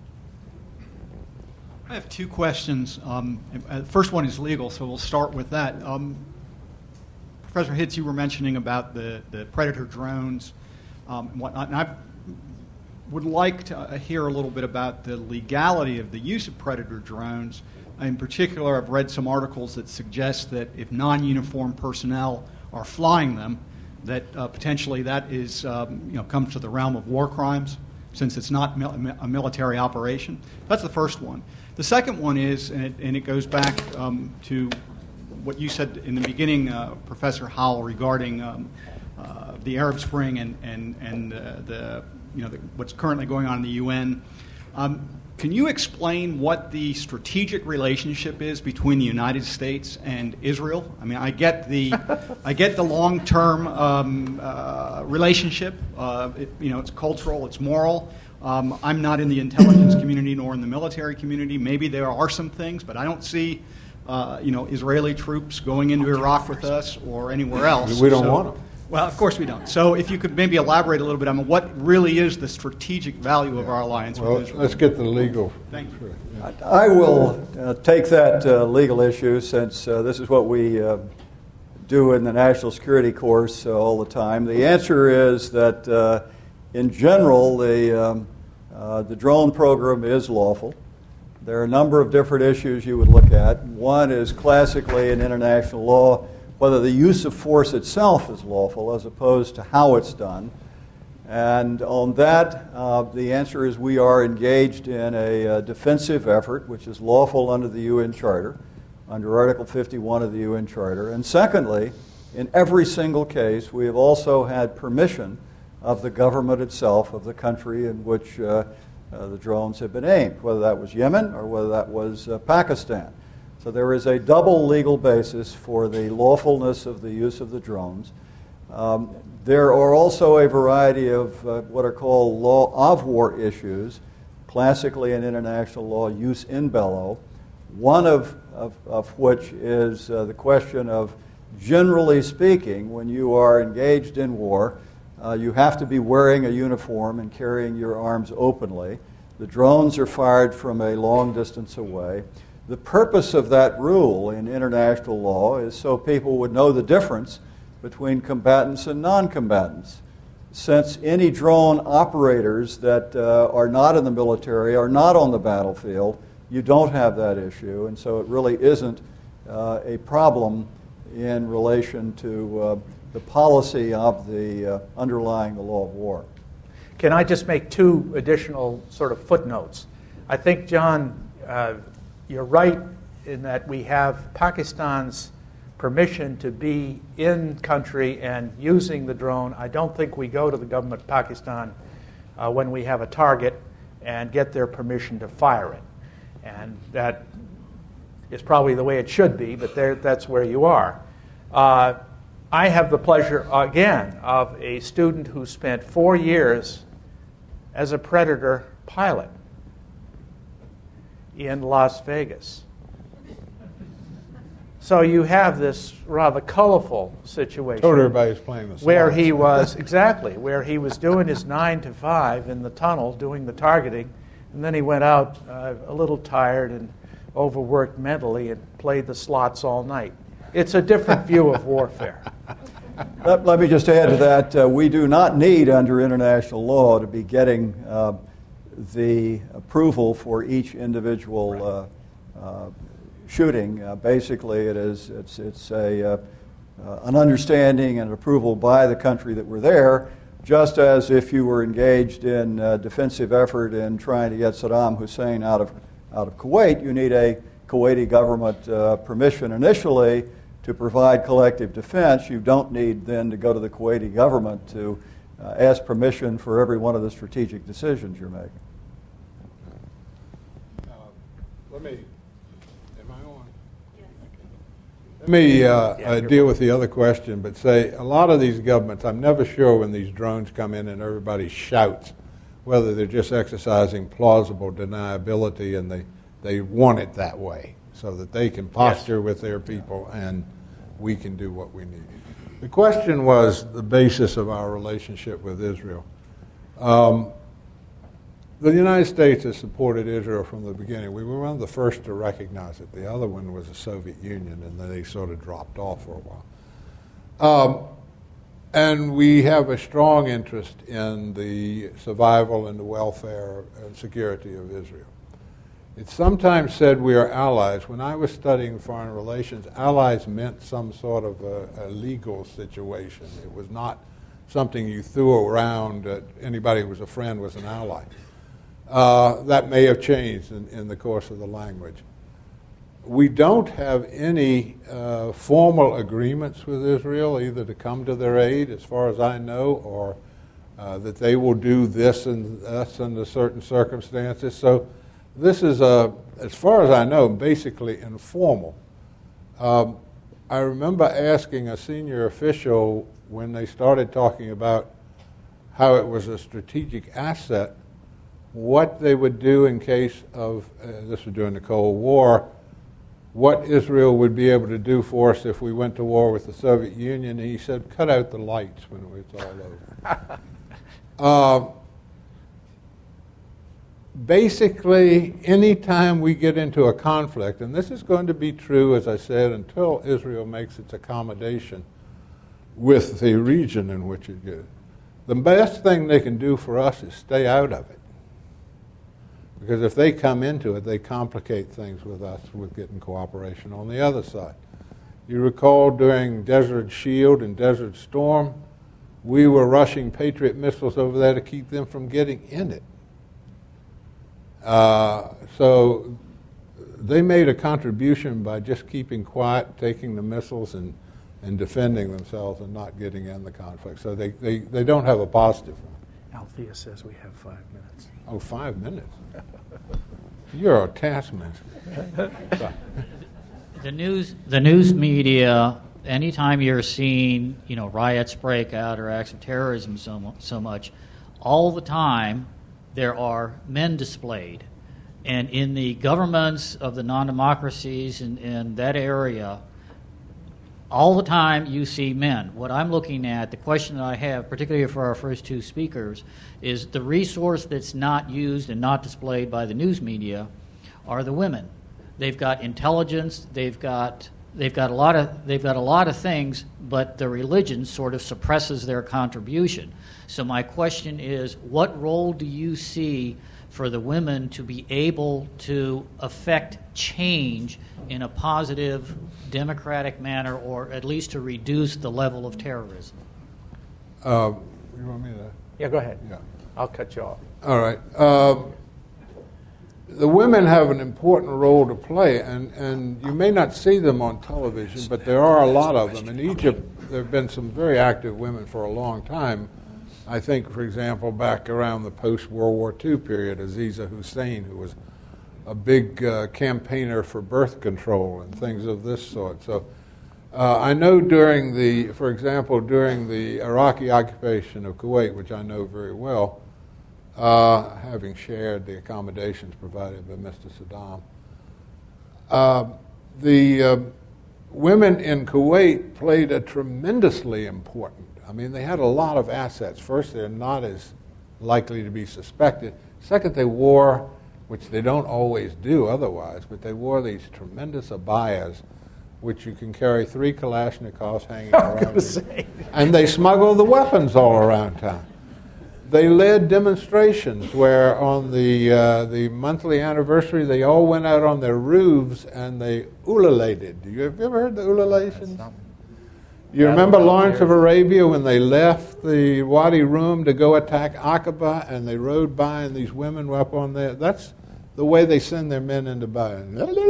I have two questions. The first one is legal, so we'll start with that. Professor Hitz, you were mentioning about the Predator drones and whatnot, and I would like to hear a little bit about the legality of the use of Predator drones. In particular, I've read some articles that suggest that if non-uniformed personnel are flying them, that potentially that is comes to the realm of war crimes, since it's not a military operation. That's the first one. The second one is, and it goes back to what you said in the beginning, Professor Howell, regarding the Arab Spring and what's currently going on in the UN. Can you explain what the strategic relationship is between the United States and Israel? I mean, I get the long-term relationship. It's cultural, it's moral. I'm not in the intelligence community nor in the military community. Maybe there are some things, but I don't see Israeli troops going into Iraq with us or anywhere else. We don't want them. Well, of course we don't. So if you could maybe elaborate a little bit on what really is the strategic value of our alliance with Israel. Let's get the legal. Thank you. I will take that legal issue, since this is what we do in the national security course all the time. The answer is that in general, the drone program is lawful. There are a number of different issues you would look at. One is classically in international law, whether the use of force itself is lawful as opposed to how it's done. And on that, the answer is we are engaged in a defensive effort, which is lawful under the UN Charter, under Article 51 of the UN Charter. And secondly, in every single case, we have also had permission of the government itself, of the country in which the drones have been aimed, whether that was Yemen or whether that was Pakistan. So there is a double legal basis for the lawfulness of the use of the drones. There are also a variety of what are called law of war issues, classically in international law, jus in bello, one of which is the question of, generally speaking, when you are engaged in war, you have to be wearing a uniform and carrying your arms openly. The drones are fired from a long distance away. The purpose of that rule in international law is so people would know the difference between combatants and non-combatants. Since any drone operators that are not in the military are not on the battlefield, you don't have that issue, and so it really isn't a problem in relation to the policy of the underlying the law of war. Can I just make two additional sort of footnotes? I think, John, you're right in that we have Pakistan's permission to be in country and using the drone. I don't think we go to the government of Pakistan when we have a target and get their permission to fire it. And that is probably the way it should be, but that's where you are. I have the pleasure, again, of a student who spent 4 years as a Predator pilot in Las Vegas. So you have this rather colorful situation. Told everybody's playing the slots. Where he was, exactly, where he was doing his 9 to 5 in the tunnel, doing the targeting, and then he went out a little tired and overworked mentally and played the slots all night. It's a different view of warfare. Let me just add to that. We do not need, under international law, to be getting the approval for each individual shooting. Basically, it's an understanding and approval by the country that we're there, just as if you were engaged in a defensive effort in trying to get Saddam Hussein out of Kuwait. You need a Kuwaiti government permission initially to provide collective defense. You don't need then to go to the Kuwaiti government to ask permission for every one of the strategic decisions you're making. Let me deal with the other question, but say a lot of these governments, I'm never sure when these drones come in and everybody shouts whether they're just exercising plausible deniability and they want it that way so that they can posture with their people and we can do what we need. The question was the basis of our relationship with Israel. The United States has supported Israel from the beginning. We were one of the first to recognize it. The other one was the Soviet Union, and then they sort of dropped off for a while. And we have a strong interest in the survival and the welfare and security of Israel. It's sometimes said we are allies. When I was studying foreign relations, allies meant some sort of a legal situation. It was not something you threw around that anybody who was a friend was an ally. That may have changed in the course of the language. We don't have any formal agreements with Israel, either to come to their aid, as far as I know, or that they will do this and that under certain circumstances. So this is, as far as I know, basically informal. I remember asking a senior official when they started talking about how it was a strategic asset, what they would do in case of, this was during the Cold War, what Israel would be able to do for us if we went to war with the Soviet Union. And he said, cut out the lights when it's all over. Basically, anytime we get into a conflict, and this is going to be true, as I said, until Israel makes its accommodation with the region in which it is, the best thing they can do for us is stay out of it. Because if they come into it, they complicate things with us with getting cooperation on the other side. You recall during Desert Shield and Desert Storm, we were rushing Patriot missiles over there to keep them from getting in it. So they made a contribution by just keeping quiet, taking the missiles and defending themselves and not getting in the conflict. So they don't have a positive one. Althea says we have 5 minutes. Oh, 5 minutes. You're a taskmaster. The news media, anytime you're seeing, riots break out or acts of terrorism so much, all the time there are men displayed. And in the governments of the non-democracies in that area, all the time you see men. What I'm looking at, the question that I have, particularly for our first two speakers, is the resource that's not used and not displayed by the news media are the women. They've got intelligence, they've got a lot of things, but the religion sort of suppresses their contribution. So my question is, what role do you see for the women to be able to affect change in a positive, democratic manner, or at least to reduce the level of terrorism? You want me to? Yeah, go ahead. Yeah. I'll cut you off. All right. The women have an important role to play, and you may not see them on television, but there are a lot of them. In Egypt, there have been some very active women for a long time. I think, for example, back around the post-World War II period, Aziza Hussein, who was a big campaigner for birth control and things of this sort. So I know for example, during the Iraqi occupation of Kuwait, which I know very well, having shared the accommodations provided by Mr. Saddam, the women in Kuwait played a tremendously important. I mean, they had a lot of assets. First, they're not as likely to be suspected. Second, they wore, which they don't always do otherwise, but they wore these tremendous abayas, which you can carry 3 Kalashnikovs hanging around you. And they smuggled the weapons all around town. They led demonstrations where on the monthly anniversary, they all went out on their roofs and they ululated. Have you ever heard the ululations? You remember Lawrence of Arabia when they left the Wadi Rum to go attack Aqaba and they rode by and these women were up on there? That's the way they send their men into battle.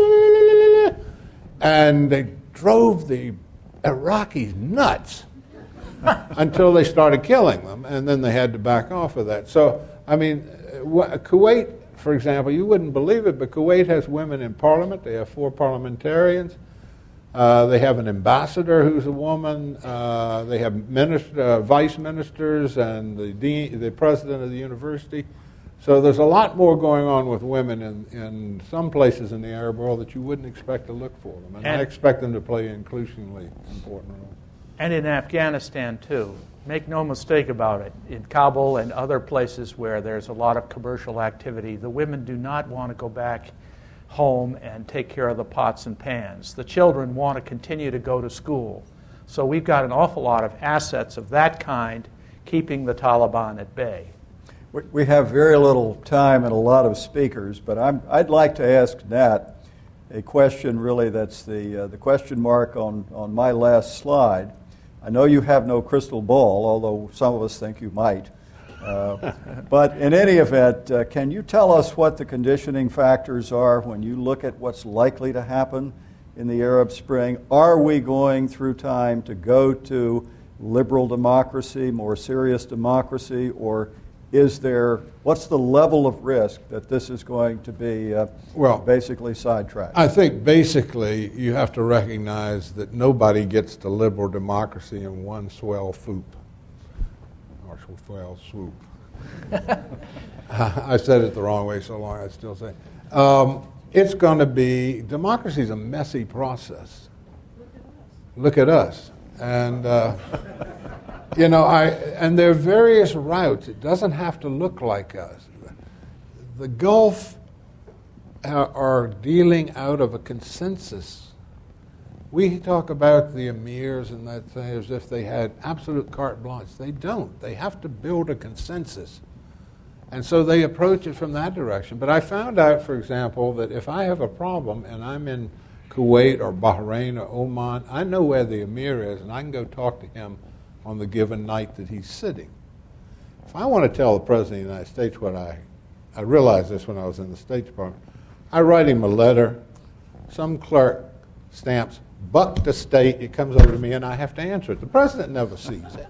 And they drove the Iraqis nuts until they started killing them, and then they had to back off of that. So, I mean, Kuwait, for example, you wouldn't believe it, but Kuwait has women in parliament. They have 4 parliamentarians. They have an ambassador who's a woman. They have vice ministers and the president of the university. So there's a lot more going on with women in some places in the Arab world that you wouldn't expect to look for them. And I expect them to play an increasingly important role. And in Afghanistan, too. Make no mistake about it. In Kabul and other places where there's a lot of commercial activity, the women do not want to go back home and take care of the pots and pans. The children want to continue to go to school. So we've got an awful lot of assets of that kind keeping the Taliban at bay. We have very little time and a lot of speakers, but I'd like to ask Nat a question really that's the question mark on my last slide. I know you have no crystal ball, although some of us think you might. But in any event, can you tell us what the conditioning factors are when you look at what's likely to happen in the Arab Spring? Are we going through time to go to liberal democracy, more serious democracy, or what's the level of risk that this is going to be basically sidetracked? I think basically you have to recognize that nobody gets to liberal democracy in one swell swoop. Or swell swoop. I said it the wrong way so long I still say. It's going to be, democracy is a messy process. Look at us. And and there are various routes. It doesn't have to look like us. The Gulf are dealing out of a consensus. We talk about the emirs and that thing as if they had absolute carte blanche. They don't. They have to build a consensus. And so they approach it from that direction. But I found out, for example, that if I have a problem and I'm in Kuwait or Bahrain or Oman, I know where the emir is and I can go talk to him on the given night that he's sitting. If I want to tell the President of the United States what I realized this when I was in the State Department, I write him a letter, some clerk stamps, buck to state, it comes over to me and I have to answer it. The President never sees it.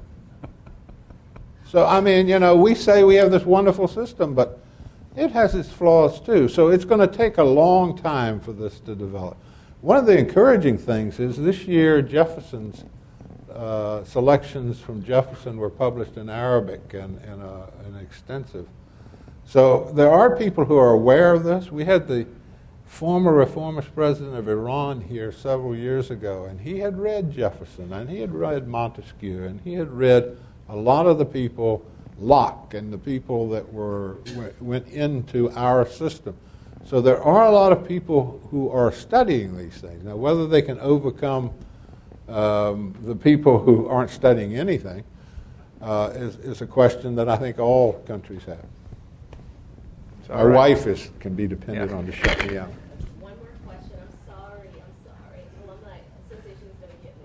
So, I mean, we say we have this wonderful system, but it has its flaws too. So it's going to take a long time for this to develop. One of the encouraging things is this year Jefferson's selections from Jefferson were published in Arabic and an extensive. So there are people who are aware of this. We had the former reformist president of Iran here several years ago, and he had read Jefferson, and he had read Montesquieu, and he had read a lot of the people, Locke, and the people that went into our system. So there are a lot of people who are studying these things. Now, whether they can overcome the people who aren't studying anything is a question that I think all countries have. My wife can be dependent on to shut me out. One more question. I'm sorry. Alumni Association is going to get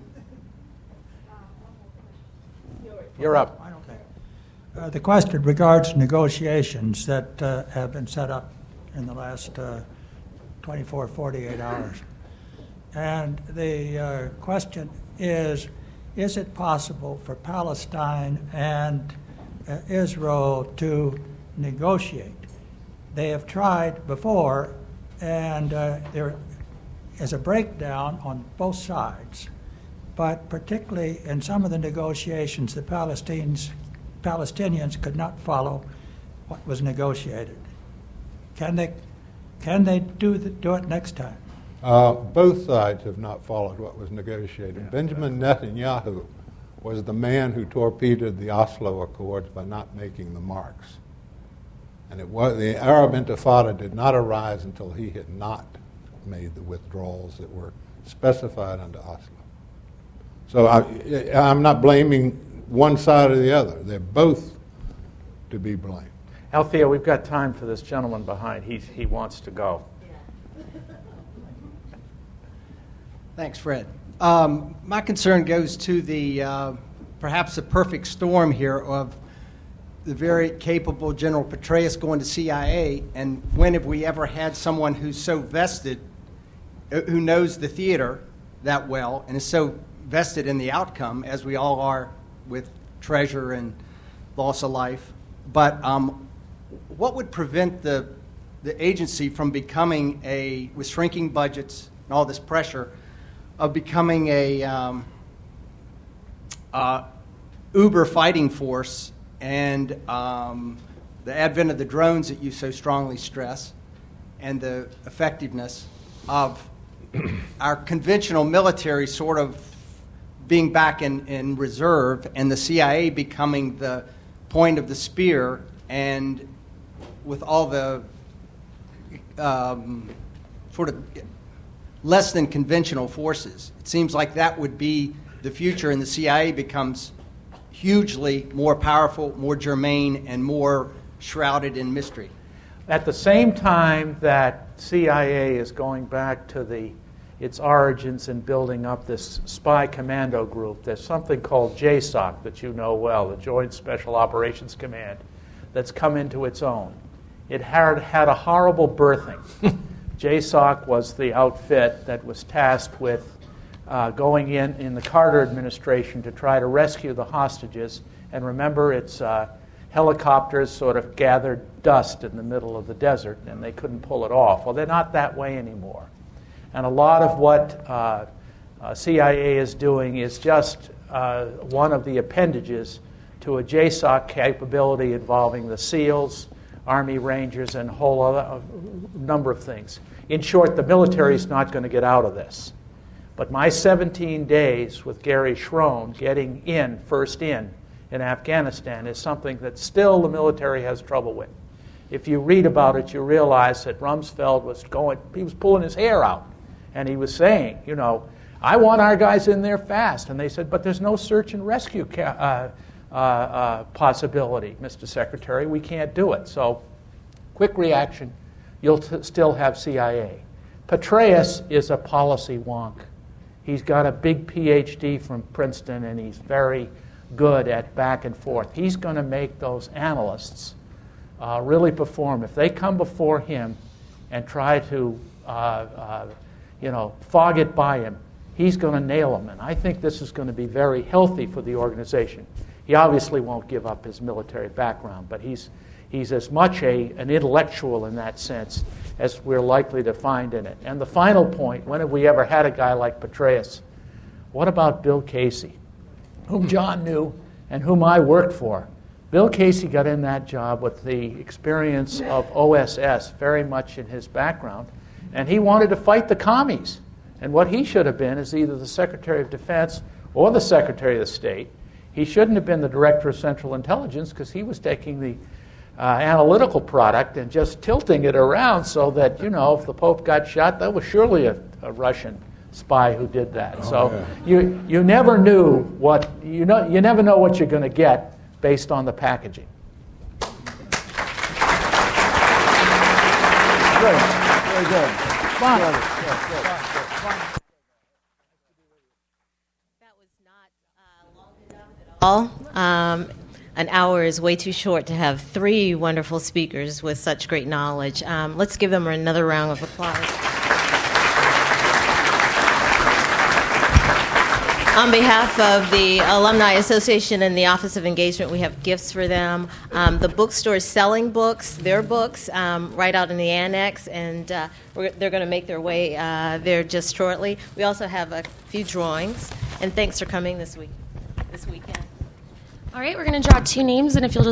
me. You're up. The question regards negotiations that have been set up in the last 24, 48 hours. And the question is it possible for Palestine and Israel to negotiate? They have tried before, and is a breakdown on both sides, but particularly in some of the negotiations, the Palestinians could not follow what was negotiated. Can they do it next time? Both sides have not followed what was negotiated. Yeah. Benjamin Netanyahu was the man who torpedoed the Oslo Accords by not making the marks. And the Arab Intifada did not arise until he had not made the withdrawals that were specified under Oslo. So I'm not blaming one side or the other. They're both to be blamed. Althea, we've got time for this gentleman behind. He wants to go. Thanks, Fred. My concern goes to the perhaps the perfect storm here of the very capable General Petraeus going to CIA, and when have we ever had someone who's so vested, who knows the theater that well, and is so vested in the outcome, as we all are with treasure and loss of life. But what would prevent the agency from becoming with shrinking budgets and all this pressure, of becoming a uber fighting force, and the advent of the drones that you so strongly stress, and the effectiveness of our conventional military sort of being back in reserve, and the CIA becoming the point of the spear, and with all the sort of less than conventional forces. It seems like that would be the future, and the CIA becomes hugely more powerful, more germane, and more shrouded in mystery. At the same time that CIA is going back to its origins in building up this spy commando group, there's something called JSOC that you know well, the Joint Special Operations Command, that's come into its own. It had a horrible birthing. JSOC was the outfit that was tasked with going in the Carter administration to try to rescue the hostages. And remember, its helicopters sort of gathered dust in the middle of the desert, and they couldn't pull it off. Well, they're not that way anymore. And a lot of what CIA is doing is just one of the appendages to a JSOC capability involving the SEALs, Army Rangers, and a whole other number of things. In short, the military is not going to get out of this. But my 17 days with Gary Schroen getting first in Afghanistan is something that still the military has trouble with. If you read about it, you realize that Rumsfeld he was pulling his hair out. And he was saying, I want our guys in there fast. And they said, but there's no search and rescue possibility, Mr. Secretary. We can't do it. So, quick reaction, you'll still have CIA. Petraeus is a policy wonk. He's got a big PhD from Princeton, and he's very good at back and forth. He's going to make those analysts really perform. If they come before him and try to fog it by him, he's going to nail them. And I think this is going to be very healthy for the organization. He obviously won't give up his military background, but he's as much an intellectual in that sense as we're likely to find in it. And the final point, when have we ever had a guy like Petraeus? What about Bill Casey, whom John knew and whom I worked for? Bill Casey got in that job with the experience of OSS very much in his background, and he wanted to fight the commies. And what he should have been is either the Secretary of Defense or the Secretary of State. He shouldn't have been the Director of Central Intelligence, because he was taking the analytical product and just tilting it around so that, if the Pope got shot, that was surely a Russian spy who did that. You never knew you never know what you're going to get based on the packaging. Good. Very good. That was not long enough at all. An hour is way too short to have three wonderful speakers with such great knowledge. Let's give them another round of applause. On behalf of the Alumni Association and the Office of Engagement, we have gifts for them. The bookstore is selling books, their books, right out in the annex, and they're going to make their way there just shortly. We also have a few drawings, and thanks for coming this weekend. All right, we're going to draw 2 names, and if you'll just